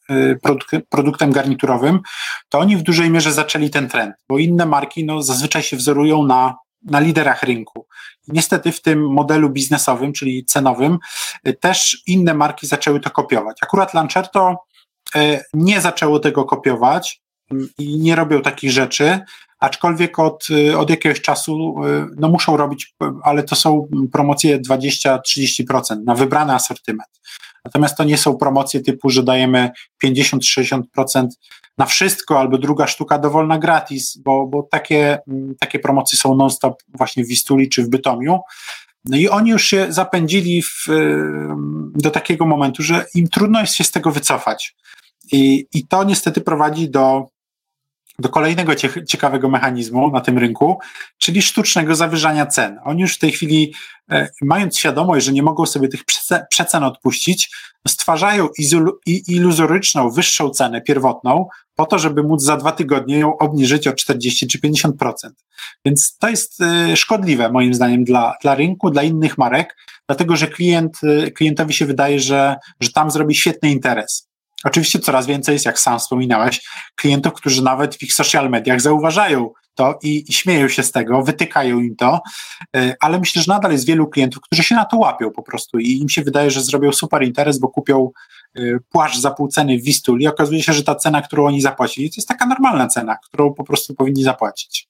produk- produktem garniturowym, to oni w dużej mierze zaczęli ten trend, bo inne marki no, zazwyczaj się wzorują na, na liderach rynku. I niestety w tym modelu biznesowym, czyli cenowym, też inne marki zaczęły to kopiować. Akurat Lancerto nie zaczęło tego kopiować i nie robią takich rzeczy, aczkolwiek od, od jakiegoś czasu no muszą robić, ale to są promocje dwadzieścia do trzydziestu procent na wybrany asortyment. Natomiast to nie są promocje typu, że dajemy pięćdziesiąt do sześćdziesięciu procent na wszystko albo druga sztuka dowolna gratis, bo, bo takie, takie promocje są non-stop właśnie w Wistuli czy w Bytomiu. No i oni już się zapędzili w, do takiego momentu, że im trudno jest się z tego wycofać. I, i to niestety prowadzi do do kolejnego ciekawego mechanizmu na tym rynku, czyli sztucznego zawyżania cen. Oni już w tej chwili, e, mając świadomość, że nie mogą sobie tych przece- przecen odpuścić, stwarzają izolu- iluzoryczną, wyższą cenę pierwotną po to, żeby móc za dwa tygodnie ją obniżyć o czterdzieści czy pięćdziesiąt procent. Więc to jest e, szkodliwe moim zdaniem dla, dla rynku, dla innych marek, dlatego że klient, e, klientowi się wydaje, że, że tam zrobi świetny interes. Oczywiście coraz więcej jest, jak sam wspominałeś, klientów, którzy nawet w ich social mediach zauważają to i, i śmieją się z tego, wytykają im to, ale myślę, że nadal jest wielu klientów, którzy się na to łapią po prostu i im się wydaje, że zrobią super interes, bo kupią płaszcz za pół ceny w Wistuli i okazuje się, że ta cena, którą oni zapłacili, to jest taka normalna cena, którą po prostu powinni zapłacić.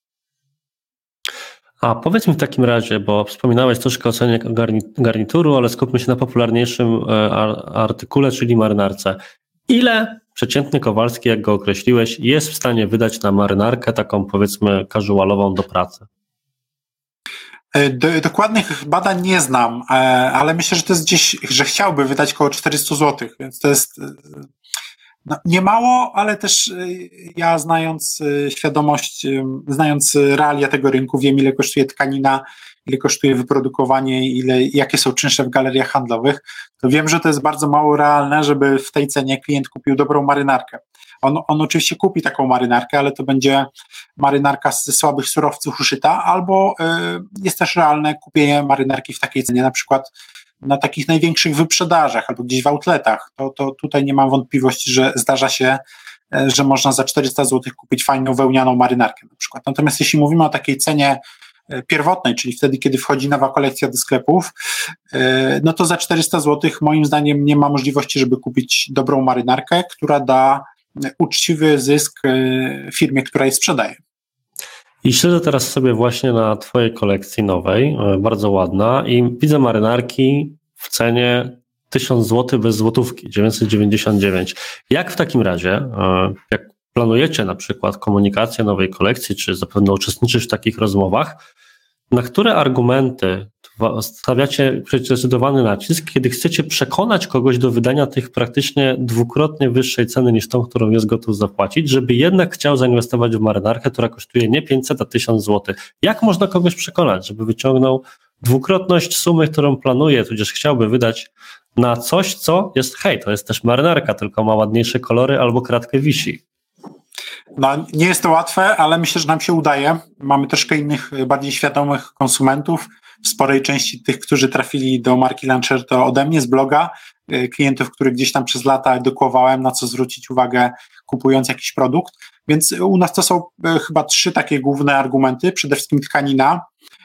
A powiedz mi w takim razie, bo wspominałeś troszkę o cenie garnituru, ale skupmy się na popularniejszym artykule, czyli marynarce. Ile przeciętny Kowalski, jak go określiłeś, jest w stanie wydać na marynarkę taką, powiedzmy, casualową do pracy? Do, dokładnych badań nie znam, ale myślę, że to jest gdzieś, że chciałby wydać około czterysta złotych, więc to jest no, nie mało, ale też ja znając świadomość, znając realia tego rynku, wiem, ile kosztuje tkanina, ile kosztuje wyprodukowanie, ile, jakie są czynsze w galeriach handlowych, to wiem, że to jest bardzo mało realne, żeby w tej cenie klient kupił dobrą marynarkę. On, on oczywiście kupi taką marynarkę, ale to będzie marynarka ze słabych surowców uszyta, albo y, jest też realne kupienie marynarki w takiej cenie, na przykład na takich największych wyprzedażach albo gdzieś w outletach. To, to tutaj nie mam wątpliwości, że zdarza się, że można za czterysta złotych kupić fajną wełnianą marynarkę na przykład. Natomiast jeśli mówimy o takiej cenie pierwotnej, czyli wtedy, kiedy wchodzi nowa kolekcja do sklepów, no to za czterysta złotych moim zdaniem nie ma możliwości, żeby kupić dobrą marynarkę, która da uczciwy zysk firmie, która je sprzedaje. I śledzę teraz sobie właśnie na twojej kolekcji nowej, bardzo ładna, i widzę marynarki w cenie tysiąc złotych bez złotówki, dziewięćset dziewięćdziesiąt dziewięć. Jak w takim razie, jak planujecie na przykład komunikację nowej kolekcji, czy zapewne uczestniczysz w takich rozmowach, na które argumenty stawiacie zdecydowany nacisk, kiedy chcecie przekonać kogoś do wydania tych praktycznie dwukrotnie wyższej ceny niż tą, którą jest gotów zapłacić, żeby jednak chciał zainwestować w marynarkę, która kosztuje nie pięćset, a tysiąc złotych. Jak można kogoś przekonać, żeby wyciągnął dwukrotność sumy, którą planuje, tudzież chciałby wydać na coś, co jest, hej, to jest też marynarka, tylko ma ładniejsze kolory albo kratkę wisi? No, nie jest to łatwe, ale myślę, że nam się udaje. Mamy troszkę innych, bardziej świadomych konsumentów, w sporej części tych, którzy trafili do marki Lancerto ode mnie z bloga, klientów, których gdzieś tam przez lata edukowałem, na co zwrócić uwagę kupując jakiś produkt. Więc u nas to są chyba trzy takie główne argumenty. Przede wszystkim tkanina,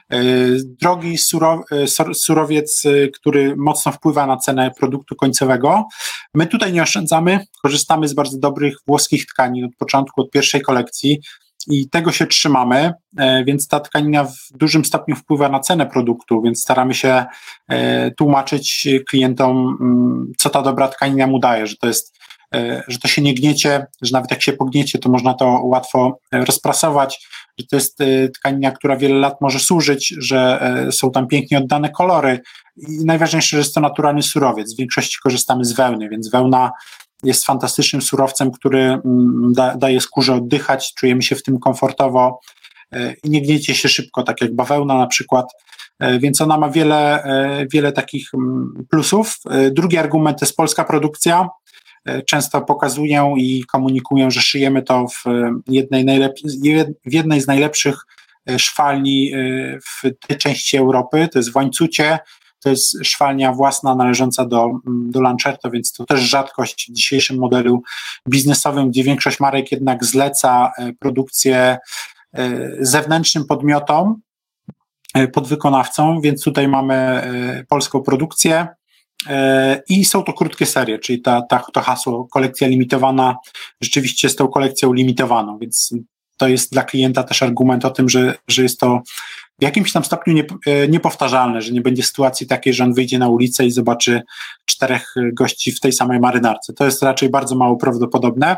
drogi surowiec, który mocno wpływa na cenę produktu końcowego. My tutaj nie oszczędzamy, korzystamy z bardzo dobrych włoskich tkanin od początku, od pierwszej kolekcji i tego się trzymamy, więc ta tkanina w dużym stopniu wpływa na cenę produktu, więc staramy się tłumaczyć klientom, co ta dobra tkanina mu daje, że to jest, że to się nie gniecie, że nawet jak się pogniecie, to można to łatwo rozprasować, że to jest tkanina, która wiele lat może służyć, że są tam pięknie oddane kolory i najważniejsze, że jest to naturalny surowiec. W większości korzystamy z wełny, więc wełna jest fantastycznym surowcem, który da, daje skórze oddychać, czujemy się w tym komfortowo i nie gniecie się szybko, tak jak bawełna na przykład, więc ona ma wiele, wiele takich plusów. Drugi argument to jest polska produkcja. Często pokazuję i komunikuję, że szyjemy to w jednej, najlep- w jednej z najlepszych szwalni w tej części Europy, to jest w Łańcucie. to jest szwalnia własna należąca do, do Lancerto, więc to też rzadkość w dzisiejszym modelu biznesowym, gdzie większość marek jednak zleca produkcję zewnętrznym podmiotom, podwykonawcom, więc tutaj mamy polską produkcję i są to krótkie serie, czyli ta, ta, to hasło kolekcja limitowana rzeczywiście jest tą kolekcją limitowaną, więc to jest dla klienta też argument o tym, że, że jest to w jakimś tam stopniu nie, niepowtarzalne, że nie będzie sytuacji takiej, że on wyjdzie na ulicę i zobaczy czterech gości w tej samej marynarce. To jest raczej bardzo mało prawdopodobne.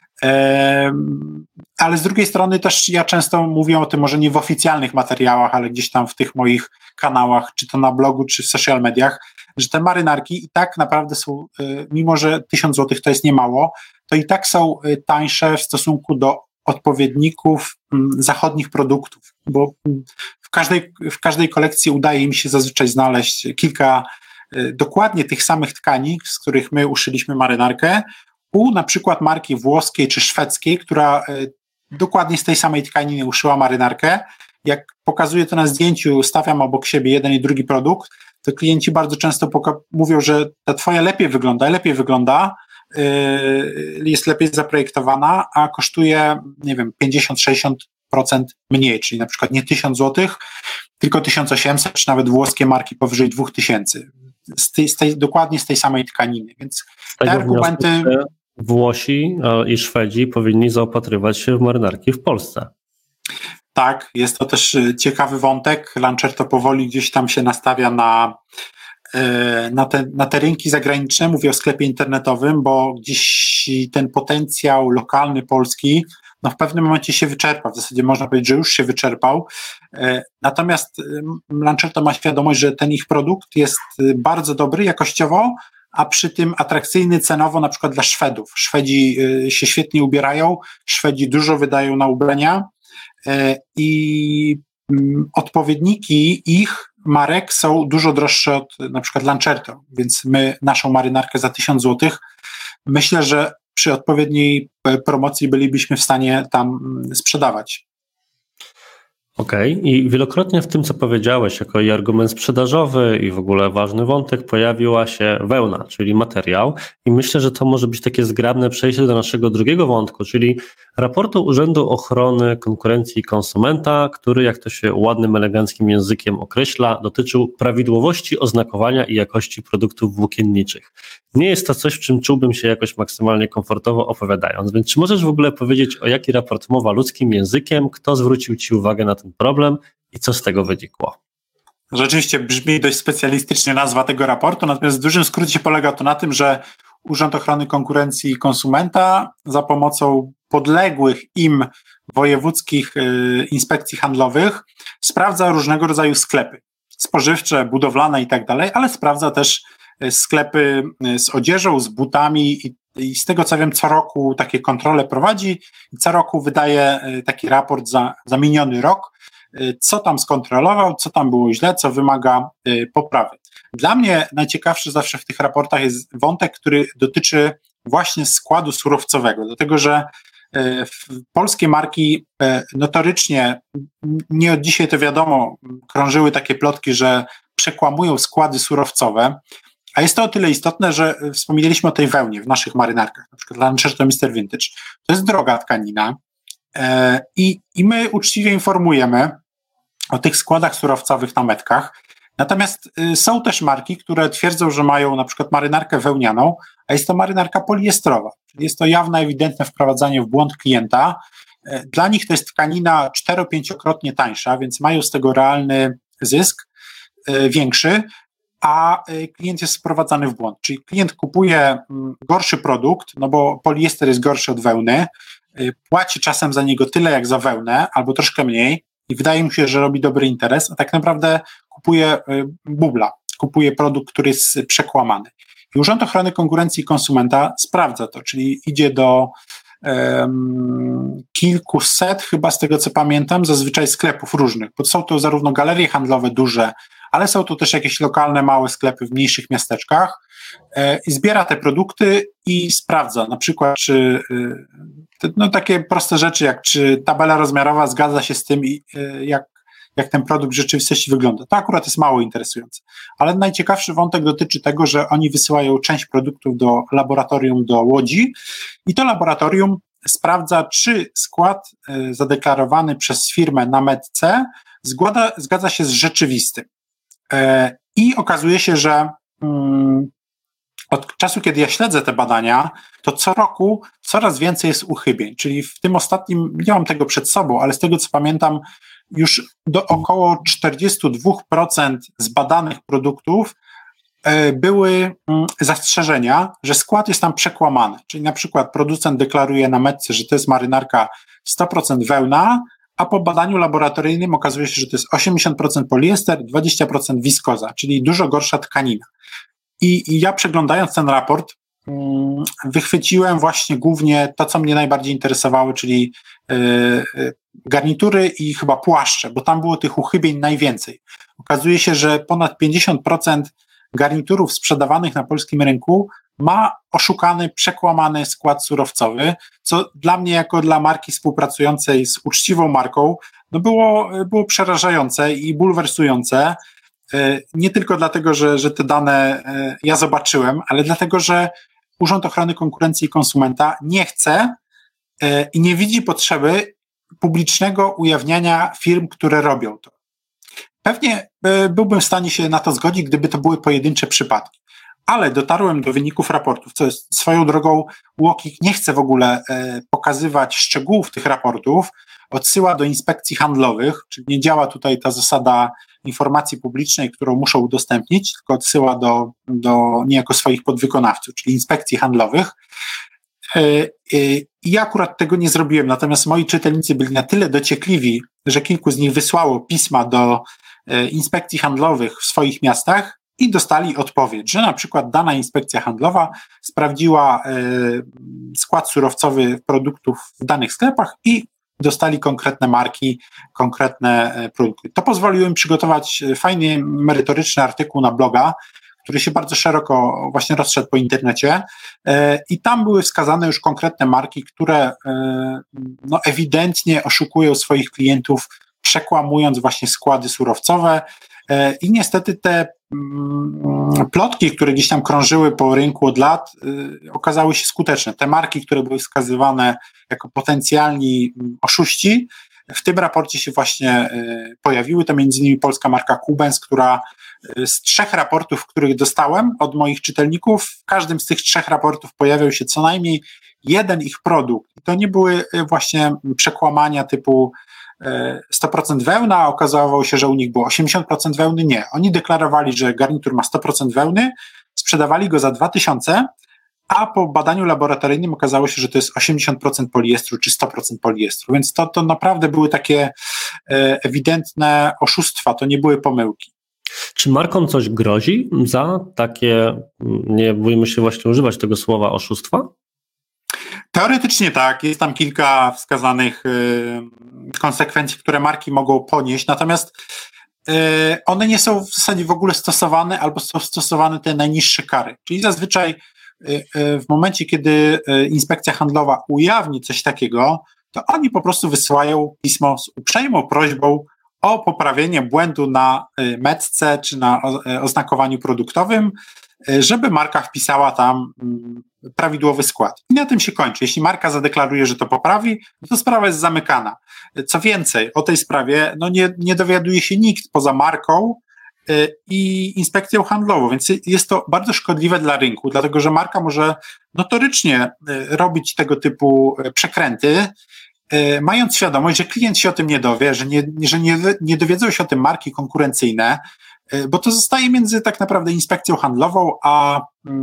Ale z drugiej strony też ja często mówię o tym, może nie w oficjalnych materiałach, ale gdzieś tam w tych moich kanałach, czy to na blogu, czy w social mediach, że te marynarki i tak naprawdę są, mimo że tysiąc złotych to jest niemało, to i tak są tańsze w stosunku do odpowiedników zachodnich produktów, bo w każdej, w każdej kolekcji udaje mi się zazwyczaj znaleźć kilka dokładnie tych samych tkani, z których my uszyliśmy marynarkę, u na przykład marki włoskiej czy szwedzkiej, która dokładnie z tej samej tkaniny uszyła marynarkę. Jak pokazuję to na zdjęciu, stawiam obok siebie jeden i drugi produkt, to klienci bardzo często poka- mówią, że ta twoja lepiej wygląda, lepiej wygląda, yy, jest lepiej zaprojektowana, a kosztuje, nie wiem, pięćdziesiąt do sześćdziesięciu procent mniej, czyli na przykład nie tysiąc złotych, tylko tysiąc osiemset, czy nawet włoskie marki powyżej dwa tysiące. Z tej, z tej, dokładnie z tej samej tkaniny, więc te argumenty... Włosi i Szwedzi powinni zaopatrywać się w marynarki w Polsce. Tak, jest to też ciekawy wątek. Lancerto powoli gdzieś tam się nastawia na, na, te, na te rynki zagraniczne, mówię o sklepie internetowym, bo gdzieś ten potencjał lokalny polski no w pewnym momencie się wyczerpa, w zasadzie można powiedzieć, że już się wyczerpał. Natomiast Lancerto ma świadomość, że ten ich produkt jest bardzo dobry jakościowo, a przy tym atrakcyjny cenowo na przykład dla Szwedów. Szwedzi się świetnie ubierają, Szwedzi dużo wydają na ubrania i odpowiedniki ich marek są dużo droższe od na przykład Lancerto, więc my naszą marynarkę za tysiąc złotych myślę, że przy odpowiedniej promocji bylibyśmy w stanie tam sprzedawać. Okej, okay. I wielokrotnie w tym, co powiedziałeś, jako i argument sprzedażowy i w ogóle ważny wątek, pojawiła się wełna, czyli materiał, i myślę, że to może być takie zgrabne przejście do naszego drugiego wątku, czyli raportu Urzędu Ochrony Konkurencji i Konsumenta, który, jak to się ładnym, eleganckim językiem określa, dotyczył prawidłowości oznakowania i jakości produktów włókienniczych. Nie jest to coś, w czym czułbym się jakoś maksymalnie komfortowo opowiadając, więc czy możesz w ogóle powiedzieć, o jaki raport mowa ludzkim językiem, kto zwrócił Ci uwagę na ten problem i co z tego wynikło? Rzeczywiście brzmi dość specjalistycznie nazwa tego raportu, natomiast w dużym skrócie polega to na tym, że Urząd Ochrony Konkurencji i Konsumenta za pomocą podległych im wojewódzkich y, inspekcji handlowych sprawdza różnego rodzaju sklepy spożywcze, budowlane i tak dalej, ale sprawdza też sklepy z odzieżą, z butami i, i z tego co wiem co roku takie kontrole prowadzi i co roku wydaje taki raport za, za miniony rok, co tam skontrolował, co tam było źle, co wymaga poprawy. Dla mnie najciekawszy zawsze w tych raportach jest wątek, który dotyczy właśnie składu surowcowego, dlatego że polskie marki notorycznie, nie od dzisiaj to wiadomo, krążyły takie plotki, że przekłamują składy surowcowe, a jest to o tyle istotne, że wspomnieliśmy o tej wełnie w naszych marynarkach, na przykład Lancerto mister Vintage. To jest droga tkanina i, i my uczciwie informujemy o tych składach surowcowych na metkach. Natomiast są też marki, które twierdzą, że mają na przykład marynarkę wełnianą, a jest to marynarka poliestrowa. Czyli jest to jawne, ewidentne wprowadzanie w błąd klienta. Dla nich to jest tkanina cztero-pięciokrotnie tańsza, więc mają z tego realny zysk większy, a klient jest wprowadzany w błąd. Czyli klient kupuje gorszy produkt, no bo poliester jest gorszy od wełny, płaci czasem za niego tyle jak za wełnę, albo troszkę mniej i wydaje mu się, że robi dobry interes, a tak naprawdę kupuje bubla, kupuje produkt, który jest przekłamany. I Urząd Ochrony Konkurencji i Konsumenta sprawdza to, czyli idzie do um, kilkuset, chyba z tego co pamiętam, zazwyczaj sklepów różnych, bo są to zarówno galerie handlowe duże, ale są to też jakieś lokalne, małe sklepy w mniejszych miasteczkach e, i zbiera te produkty i sprawdza na przykład, czy e, no takie proste rzeczy, jak czy tabela rozmiarowa zgadza się z tym, e, jak, jak ten produkt w rzeczywistości wygląda. To akurat jest mało interesujące. Ale najciekawszy wątek dotyczy tego, że oni wysyłają część produktów do laboratorium do Łodzi i to laboratorium sprawdza, czy skład y, zadeklarowany przez firmę na metce zgoda, zgadza się z rzeczywistym. Y, I okazuje się, że y, od czasu, kiedy ja śledzę te badania, to co roku coraz więcej jest uchybień, czyli w tym ostatnim, nie mam tego przed sobą, ale z tego co pamiętam, już do około czterdzieści dwa procent zbadanych produktów były zastrzeżenia, że skład jest tam przekłamany. Czyli na przykład producent deklaruje na metce, że to jest marynarka sto procent wełna, a po badaniu laboratoryjnym okazuje się, że to jest osiemdziesiąt procent poliester, dwadzieścia procent wiskoza, czyli dużo gorsza tkanina. I, i ja przeglądając ten raport um, wychwyciłem właśnie głównie to, co mnie najbardziej interesowało, czyli yy, garnitury i chyba płaszcze, bo tam było tych uchybień najwięcej. Okazuje się, że ponad pięćdziesiąt procent garniturów sprzedawanych na polskim rynku ma oszukany, przekłamany skład surowcowy, co dla mnie jako dla marki współpracującej z uczciwą marką no było, było przerażające i bulwersujące. Nie tylko dlatego, że, że te dane ja zobaczyłem, ale dlatego, że Urząd Ochrony Konkurencji i Konsumenta nie chce i nie widzi potrzeby publicznego ujawniania firm, które robią to. Pewnie byłbym w stanie się na to zgodzić, gdyby to były pojedyncze przypadki, ale dotarłem do wyników raportów, co jest swoją drogą, UOKiK nie chce w ogóle pokazywać szczegółów tych raportów, odsyła do inspekcji handlowych, czyli nie działa tutaj ta zasada informacji publicznej, którą muszą udostępnić, tylko odsyła do, do niejako swoich podwykonawców, czyli inspekcji handlowych. I ja akurat tego nie zrobiłem, natomiast moi czytelnicy byli na tyle dociekliwi, że kilku z nich wysłało pisma do inspekcji handlowych w swoich miastach i dostali odpowiedź, że na przykład dana inspekcja handlowa sprawdziła skład surowcowy produktów w danych sklepach i dostali konkretne marki, konkretne produkty. To pozwoliło im przygotować fajny, merytoryczny artykuł na bloga, który się bardzo szeroko właśnie rozszedł po internecie i tam były wskazane już konkretne marki, które no, ewidentnie oszukują swoich klientów, przekłamując właśnie składy surowcowe i niestety te plotki, które gdzieś tam krążyły po rynku od lat, okazały się skuteczne. Te marki, które były wskazywane jako potencjalni oszuści, w tym raporcie się właśnie pojawiły. To między innymi polska marka Kubens, która z trzech raportów, których dostałem od moich czytelników, w każdym z tych trzech raportów pojawiał się co najmniej jeden ich produkt. I to nie były właśnie przekłamania typu sto procent wełna, a okazało się, że u nich było osiemdziesiąt procent wełny. Nie. Oni deklarowali, że garnitur ma sto procent wełny, sprzedawali go za dwa tysiące, a po badaniu laboratoryjnym okazało się, że to jest osiemdziesiąt procent poliestru czy sto procent poliestru. Więc to, to naprawdę były takie ewidentne oszustwa, to nie były pomyłki. Czy markom coś grozi za takie, nie bójmy się właśnie używać tego słowa, oszustwa? Teoretycznie tak, jest tam kilka wskazanych y, konsekwencji, które marki mogą ponieść, natomiast y, one nie są w zasadzie w ogóle stosowane albo są stosowane te najniższe kary. Czyli zazwyczaj y, y, w momencie, kiedy y, inspekcja handlowa ujawni coś takiego, to oni po prostu wysyłają pismo z uprzejmą prośbą o poprawienie błędu na y, metce czy na o, y, oznakowaniu produktowym, y, żeby marka wpisała tam y, prawidłowy skład. I na tym się kończy. Jeśli marka zadeklaruje, że to poprawi, to sprawa jest zamykana. Co więcej, o tej sprawie no nie, nie dowiaduje się nikt poza marką y, i inspekcją handlową, więc jest to bardzo szkodliwe dla rynku, dlatego że marka może notorycznie y, robić tego typu y, przekręty, y, mając świadomość, że klient się o tym nie dowie, że nie, że nie, nie dowiedzą się o tym marki konkurencyjne, y, bo to zostaje między tak naprawdę inspekcją handlową a y,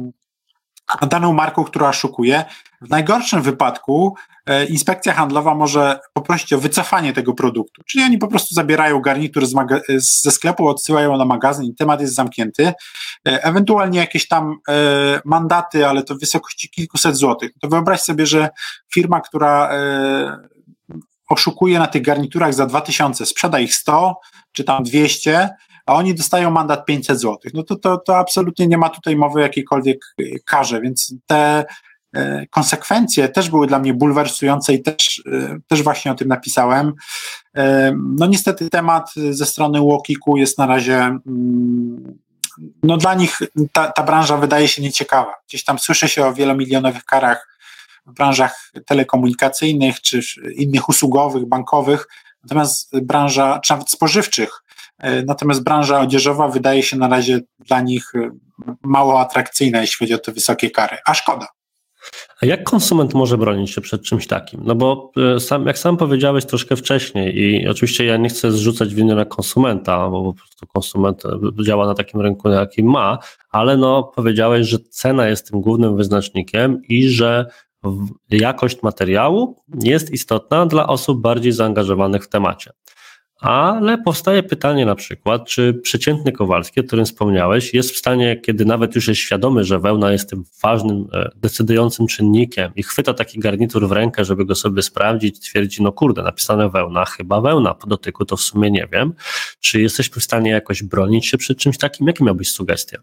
a daną marką, która oszukuje. W najgorszym wypadku e, inspekcja handlowa może poprosić o wycofanie tego produktu. Czyli oni po prostu zabierają garnitur z maga- ze sklepu, odsyłają na magazyn i temat jest zamknięty. E, ewentualnie jakieś tam e, mandaty, ale to w wysokości kilkuset złotych. To wyobraź sobie, że firma, która e, oszukuje na tych garniturach za dwa tysiące, sprzeda ich sto czy tam dwieście, a oni dostają mandat pięćset złotych. No to, to, to absolutnie nie ma tutaj mowy o jakiejkolwiek karze, więc te konsekwencje też były dla mnie bulwersujące i też, też właśnie o tym napisałem. No niestety temat ze strony UOKiK-u jest na razie, no dla nich ta, ta branża wydaje się nieciekawa. Gdzieś tam słyszy się o wielomilionowych karach w branżach telekomunikacyjnych czy innych usługowych, bankowych, natomiast branża, czy nawet spożywczych, natomiast branża odzieżowa wydaje się na razie dla nich mało atrakcyjna, jeśli chodzi o te wysokie kary, a szkoda. A jak konsument może bronić się przed czymś takim? No bo sam, jak sam powiedziałeś troszkę wcześniej i oczywiście ja nie chcę zrzucać winy na konsumenta, bo po prostu konsument działa na takim rynku, na jakim ma, ale no powiedziałeś, że cena jest tym głównym wyznacznikiem i że jakość materiału jest istotna dla osób bardziej zaangażowanych w temacie. Ale powstaje pytanie na przykład, czy przeciętny Kowalski, o którym wspomniałeś, jest w stanie, kiedy nawet już jest świadomy, że wełna jest tym ważnym, decydującym czynnikiem i chwyta taki garnitur w rękę, żeby go sobie sprawdzić, twierdzi, no kurde, napisane wełna, chyba wełna, po dotyku to w sumie nie wiem. Czy jesteśmy w stanie jakoś bronić się przed czymś takim? Jakie miałbyś sugestie?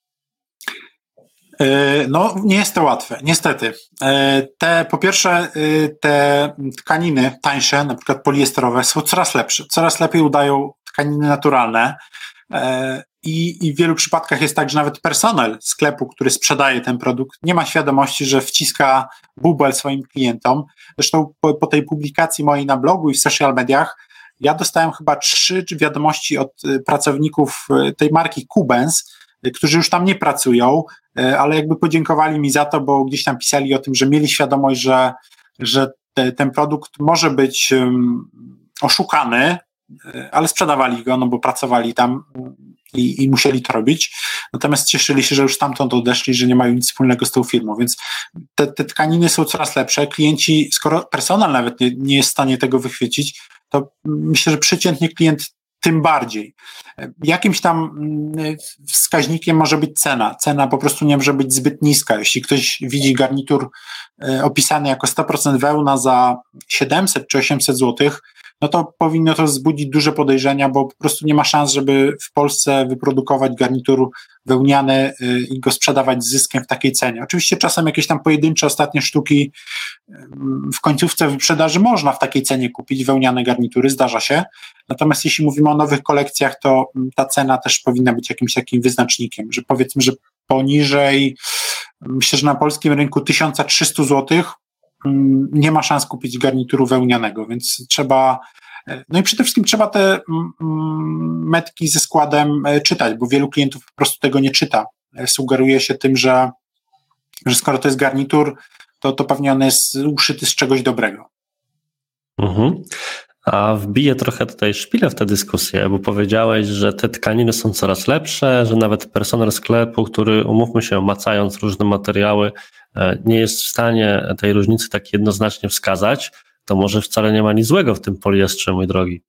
No, nie jest to łatwe, niestety. Te, po pierwsze, te tkaniny tańsze, na przykład poliesterowe, są coraz lepsze, coraz lepiej udają tkaniny naturalne i, i w wielu przypadkach jest tak, że nawet personel sklepu, który sprzedaje ten produkt, nie ma świadomości, że wciska bubel swoim klientom. Zresztą po, po tej publikacji mojej na blogu i w social mediach ja dostałem chyba trzy wiadomości od pracowników tej marki Kubens, którzy już tam nie pracują, ale jakby podziękowali mi za to, bo gdzieś tam pisali o tym, że mieli świadomość, że, że te, ten produkt może być um, oszukany, ale sprzedawali go, no bo pracowali tam i, i musieli to robić. Natomiast cieszyli się, że już stamtąd odeszli, że nie mają nic wspólnego z tą firmą, więc te, te tkaniny są coraz lepsze. Klienci, skoro personel nawet nie, nie jest w stanie tego wychwycić, to myślę, że przeciętny klient tym bardziej. Jakimś tam wskaźnikiem może być cena. Cena po prostu nie może być zbyt niska. Jeśli ktoś widzi garnitur opisany jako sto procent wełna za siedemset czy osiemset złotych, no to powinno to wzbudzić duże podejrzenia, bo po prostu nie ma szans, żeby w Polsce wyprodukować garnitur wełniany i go sprzedawać z zyskiem w takiej cenie. Oczywiście czasem jakieś tam pojedyncze ostatnie sztuki w końcówce wyprzedaży można w takiej cenie kupić wełniane garnitury, zdarza się. Natomiast jeśli mówimy o nowych kolekcjach, to ta cena też powinna być jakimś takim wyznacznikiem, że powiedzmy, że poniżej, myślę, że na polskim rynku tysiąc trzysta złotych nie ma szans kupić garnituru wełnianego, więc trzeba, no i przede wszystkim trzeba te metki ze składem czytać, bo wielu klientów po prostu tego nie czyta. Sugeruje się tym, że, że skoro to jest garnitur, to, to pewnie on jest uszyty z czegoś dobrego. Mhm. A wbiję trochę tutaj szpilę w tę dyskusję, bo powiedziałeś, że te tkaniny są coraz lepsze, że nawet personel sklepu, który, umówmy się, macając różne materiały, nie jest w stanie tej różnicy tak jednoznacznie wskazać, to może wcale nie ma nic złego w tym poliestrze, mój drogi.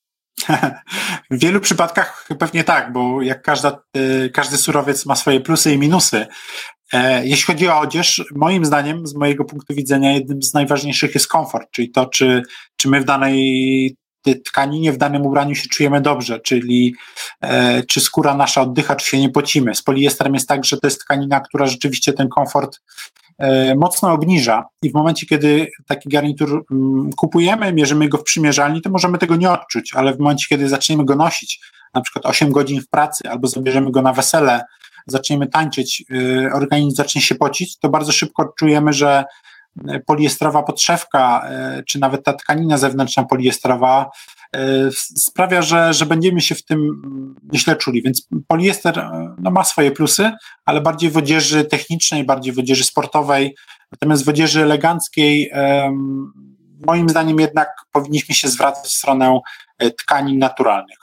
W wielu przypadkach pewnie tak, bo jak każda, każdy surowiec ma swoje plusy i minusy. Jeśli chodzi o odzież, moim zdaniem, z mojego punktu widzenia, jednym z najważniejszych jest komfort, czyli to, czy, czy my w danej tkaninie, w danym ubraniu się czujemy dobrze, czyli e, czy skóra nasza oddycha, czy się nie pocimy. Z poliestrem jest tak, że to jest tkanina, która rzeczywiście ten komfort e, mocno obniża i w momencie, kiedy taki garnitur m, kupujemy, mierzymy go w przymierzalni, to możemy tego nie odczuć, ale w momencie, kiedy zaczniemy go nosić, na przykład osiem godzin w pracy, albo zabierzemy go na wesele, zaczniemy tańczyć, y, organizm zacznie się pocić, to bardzo szybko czujemy, że poliestrowa podszewka, y, czy nawet ta tkanina zewnętrzna poliestrowa y, sprawia, że, że będziemy się w tym źle czuli. Więc poliester no, ma swoje plusy, ale bardziej w odzieży technicznej, bardziej w odzieży sportowej. Natomiast w odzieży eleganckiej y, moim zdaniem jednak powinniśmy się zwracać w stronę tkanin naturalnych.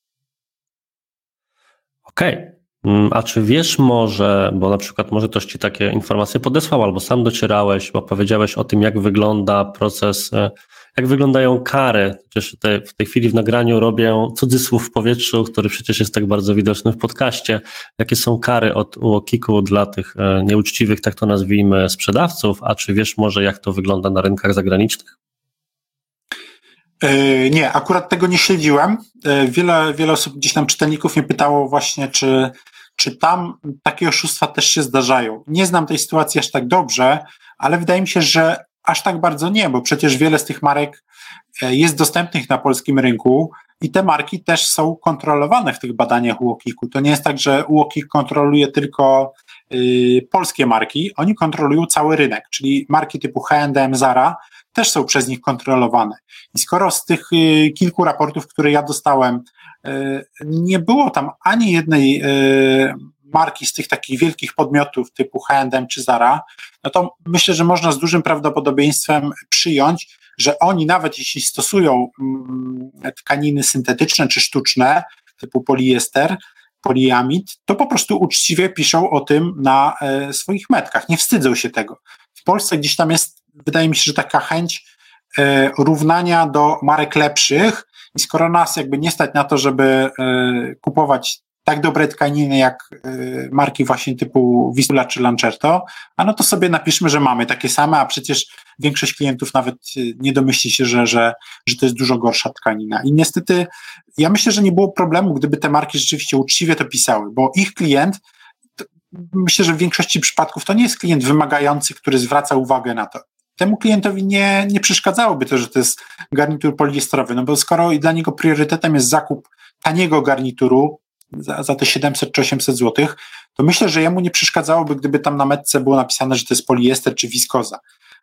Okej. Okay. A czy wiesz może, bo na przykład może ktoś ci takie informacje podesłał, albo sam docierałeś, bo powiedziałeś o tym, jak wygląda proces, jak wyglądają kary. Przecież te, w tej chwili w nagraniu robię cudzysłów w powietrzu, który przecież jest tak bardzo widoczny w podcaście. Jakie są kary od UOKiK-u dla tych nieuczciwych, tak to nazwijmy, sprzedawców? A czy wiesz może, jak to wygląda na rynkach zagranicznych? Nie, akurat tego nie śledziłem. Wiele, wiele osób, gdzieś tam czytelników mnie pytało właśnie, czy, czy tam takie oszustwa też się zdarzają. Nie znam tej sytuacji aż tak dobrze, ale wydaje mi się, że aż tak bardzo nie, bo przecież wiele z tych marek jest dostępnych na polskim rynku i te marki też są kontrolowane w tych badaniach U O K I-ku. To nie jest tak, że U O K I kontroluje tylko y, polskie marki, oni kontrolują cały rynek, czyli marki typu H and M, Zara też są przez nich kontrolowane. I skoro z tych y, kilku raportów, które ja dostałem, y, nie było tam ani jednej y, marki z tych takich wielkich podmiotów typu H and M czy Zara, no to myślę, że można z dużym prawdopodobieństwem przyjąć, że oni nawet jeśli stosują mm, tkaniny syntetyczne czy sztuczne typu poliester, poliamid, to po prostu uczciwie piszą o tym na e, swoich metkach. Nie wstydzą się tego. W Polsce gdzieś tam jest, wydaje mi się, że taka chęć e, równania do marek lepszych i skoro nas jakby nie stać na to, żeby e, kupować tak dobre tkaniny jak y, marki właśnie typu Vistula czy Lancerto, a no to sobie napiszmy, że mamy takie same, a przecież większość klientów nawet y, nie domyśli się, że, że, że to jest dużo gorsza tkanina. I niestety ja myślę, że nie było problemu, gdyby te marki rzeczywiście uczciwie to pisały, bo ich klient, to, myślę, że w większości przypadków to nie jest klient wymagający, który zwraca uwagę na to. Temu klientowi nie, nie przeszkadzałoby to, że to jest garnitur poliestrowy, no bo skoro dla niego priorytetem jest zakup taniego garnituru, Za, za te siedemset czy osiemset złotych, to myślę, że jemu nie przeszkadzałoby, gdyby tam na metce było napisane, że to jest poliester czy wiskoza.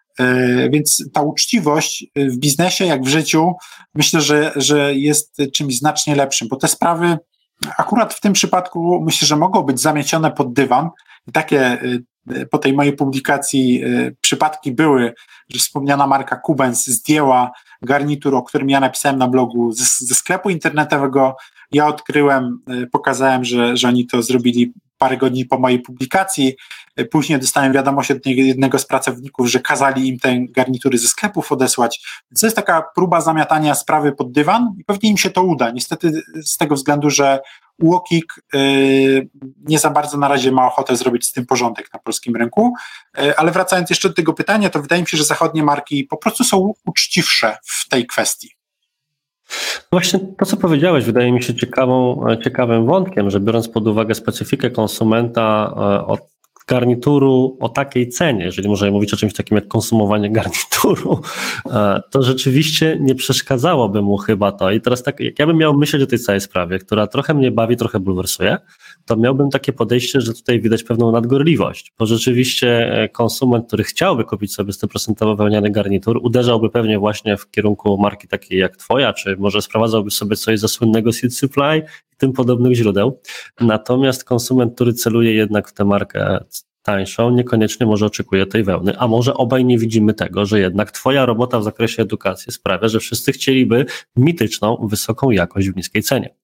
Yy, więc ta uczciwość w biznesie, jak w życiu, myślę, że, że jest czymś znacznie lepszym, bo te sprawy akurat w tym przypadku myślę, że mogą być zamiecione pod dywan. I takie yy, po tej mojej publikacji yy, przypadki były, że wspomniana marka Kubens zdjęła garnitur, o którym ja napisałem na blogu ze, ze sklepu internetowego. Ja odkryłem, pokazałem, że, że oni to zrobili parę godzin po mojej publikacji. Później dostałem wiadomość od jednego z pracowników, że kazali im te garnitury ze sklepów odesłać. Więc to jest taka próba zamiatania sprawy pod dywan i pewnie im się to uda. Niestety z tego względu, że U O K I yy, nie za bardzo na razie ma ochotę zrobić z tym porządek na polskim rynku. Yy, ale wracając jeszcze do tego pytania, to wydaje mi się, że zachodnie marki po prostu są uczciwsze w tej kwestii. Właśnie to, co powiedziałeś, wydaje mi się ciekawą, ciekawym wątkiem, że biorąc pod uwagę specyfikę konsumenta od garnituru o takiej cenie, jeżeli możemy mówić o czymś takim jak konsumowanie garnituru, to rzeczywiście nie przeszkadzałoby mu chyba to. I teraz tak, jak ja bym miał myśleć o tej całej sprawie, która trochę mnie bawi, trochę bulwersuje, to miałbym takie podejście, że tutaj widać pewną nadgorliwość, bo rzeczywiście konsument, który chciałby kupić sobie sto procent wełniany garnitur, uderzałby pewnie właśnie w kierunku marki takiej jak twoja, czy może sprowadzałby sobie coś ze słynnego Seed Supply i tym podobnych źródeł. Natomiast konsument, który celuje jednak w tę markę tańszą, niekoniecznie może oczekuje tej wełny, a może obaj nie widzimy tego, że jednak twoja robota w zakresie edukacji sprawia, że wszyscy chcieliby mityczną, wysoką jakość w niskiej cenie.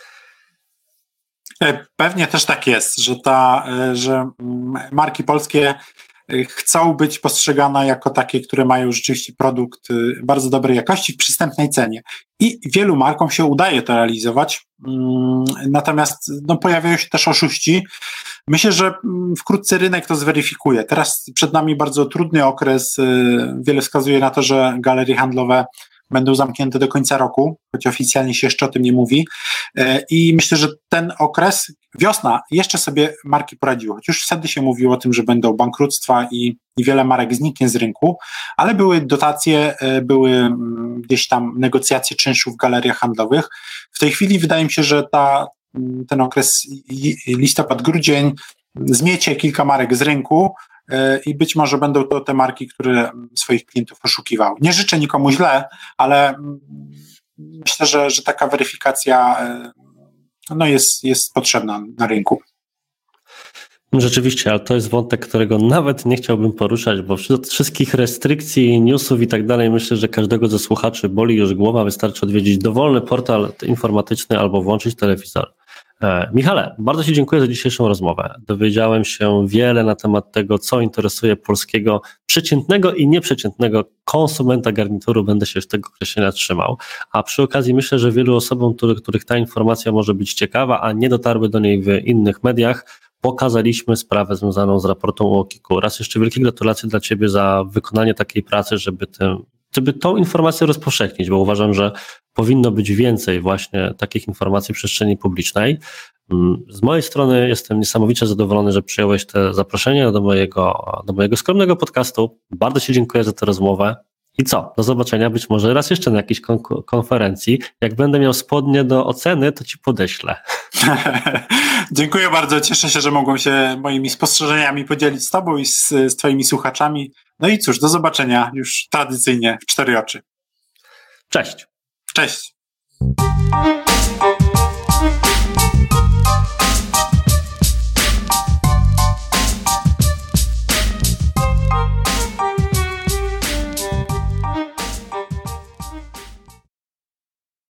Pewnie też tak jest, że, ta, że marki polskie chcą być postrzegane jako takie, które mają rzeczywiście produkt bardzo dobrej jakości w przystępnej cenie. I wielu markom się udaje to realizować, natomiast no, pojawiają się też oszuści. Myślę, że wkrótce rynek to zweryfikuje. Teraz przed nami bardzo trudny okres. Wiele wskazuje na to, że galerie handlowe będą zamknięte do końca roku, choć oficjalnie się jeszcze o tym nie mówi. I myślę, że ten okres, wiosna, jeszcze sobie marki poradziły. Choć już wtedy się mówiło o tym, że będą bankructwa i, i wiele marek zniknie z rynku, ale były dotacje, były gdzieś tam negocjacje czynszu w galeriach handlowych. W tej chwili wydaje mi się, że ta, ten okres listopad, grudzień zmiecie kilka marek z rynku, i być może będą to te marki, które swoich klientów oszukiwały. Nie życzę nikomu źle, ale myślę, że, że taka weryfikacja no jest, jest potrzebna na rynku. Rzeczywiście, ale to jest wątek, którego nawet nie chciałbym poruszać, bo wśród wszystkich restrykcji, newsów i tak dalej, myślę, że każdego ze słuchaczy boli już głowa, wystarczy odwiedzić dowolny portal informatyczny albo włączyć telewizor. Michale, bardzo Ci dziękuję za dzisiejszą rozmowę. Dowiedziałem się wiele na temat tego, co interesuje polskiego przeciętnego i nieprzeciętnego konsumenta garnituru. Będę się już tego określenia trzymał. A przy okazji myślę, że wielu osobom, których, których ta informacja może być ciekawa, a nie dotarły do niej w innych mediach, pokazaliśmy sprawę związaną z raportem U O K I-ku. Raz jeszcze wielkie gratulacje dla Ciebie za wykonanie takiej pracy, żeby tę żeby tą informację rozpowszechnić, bo uważam, że powinno być więcej właśnie takich informacji w przestrzeni publicznej. Z mojej strony jestem niesamowicie zadowolony, że przyjąłeś to zaproszenie do mojego, do mojego skromnego podcastu. Bardzo Ci dziękuję za tę rozmowę. I co? Do zobaczenia być może raz jeszcze na jakiejś kon- konferencji. Jak będę miał spodnie do oceny, to Ci podeślę. Dziękuję bardzo. Cieszę się, że mogłem się moimi spostrzeżeniami podzielić z Tobą i z, z Twoimi słuchaczami. No i cóż, do zobaczenia już tradycyjnie w cztery oczy. Cześć. Cześć.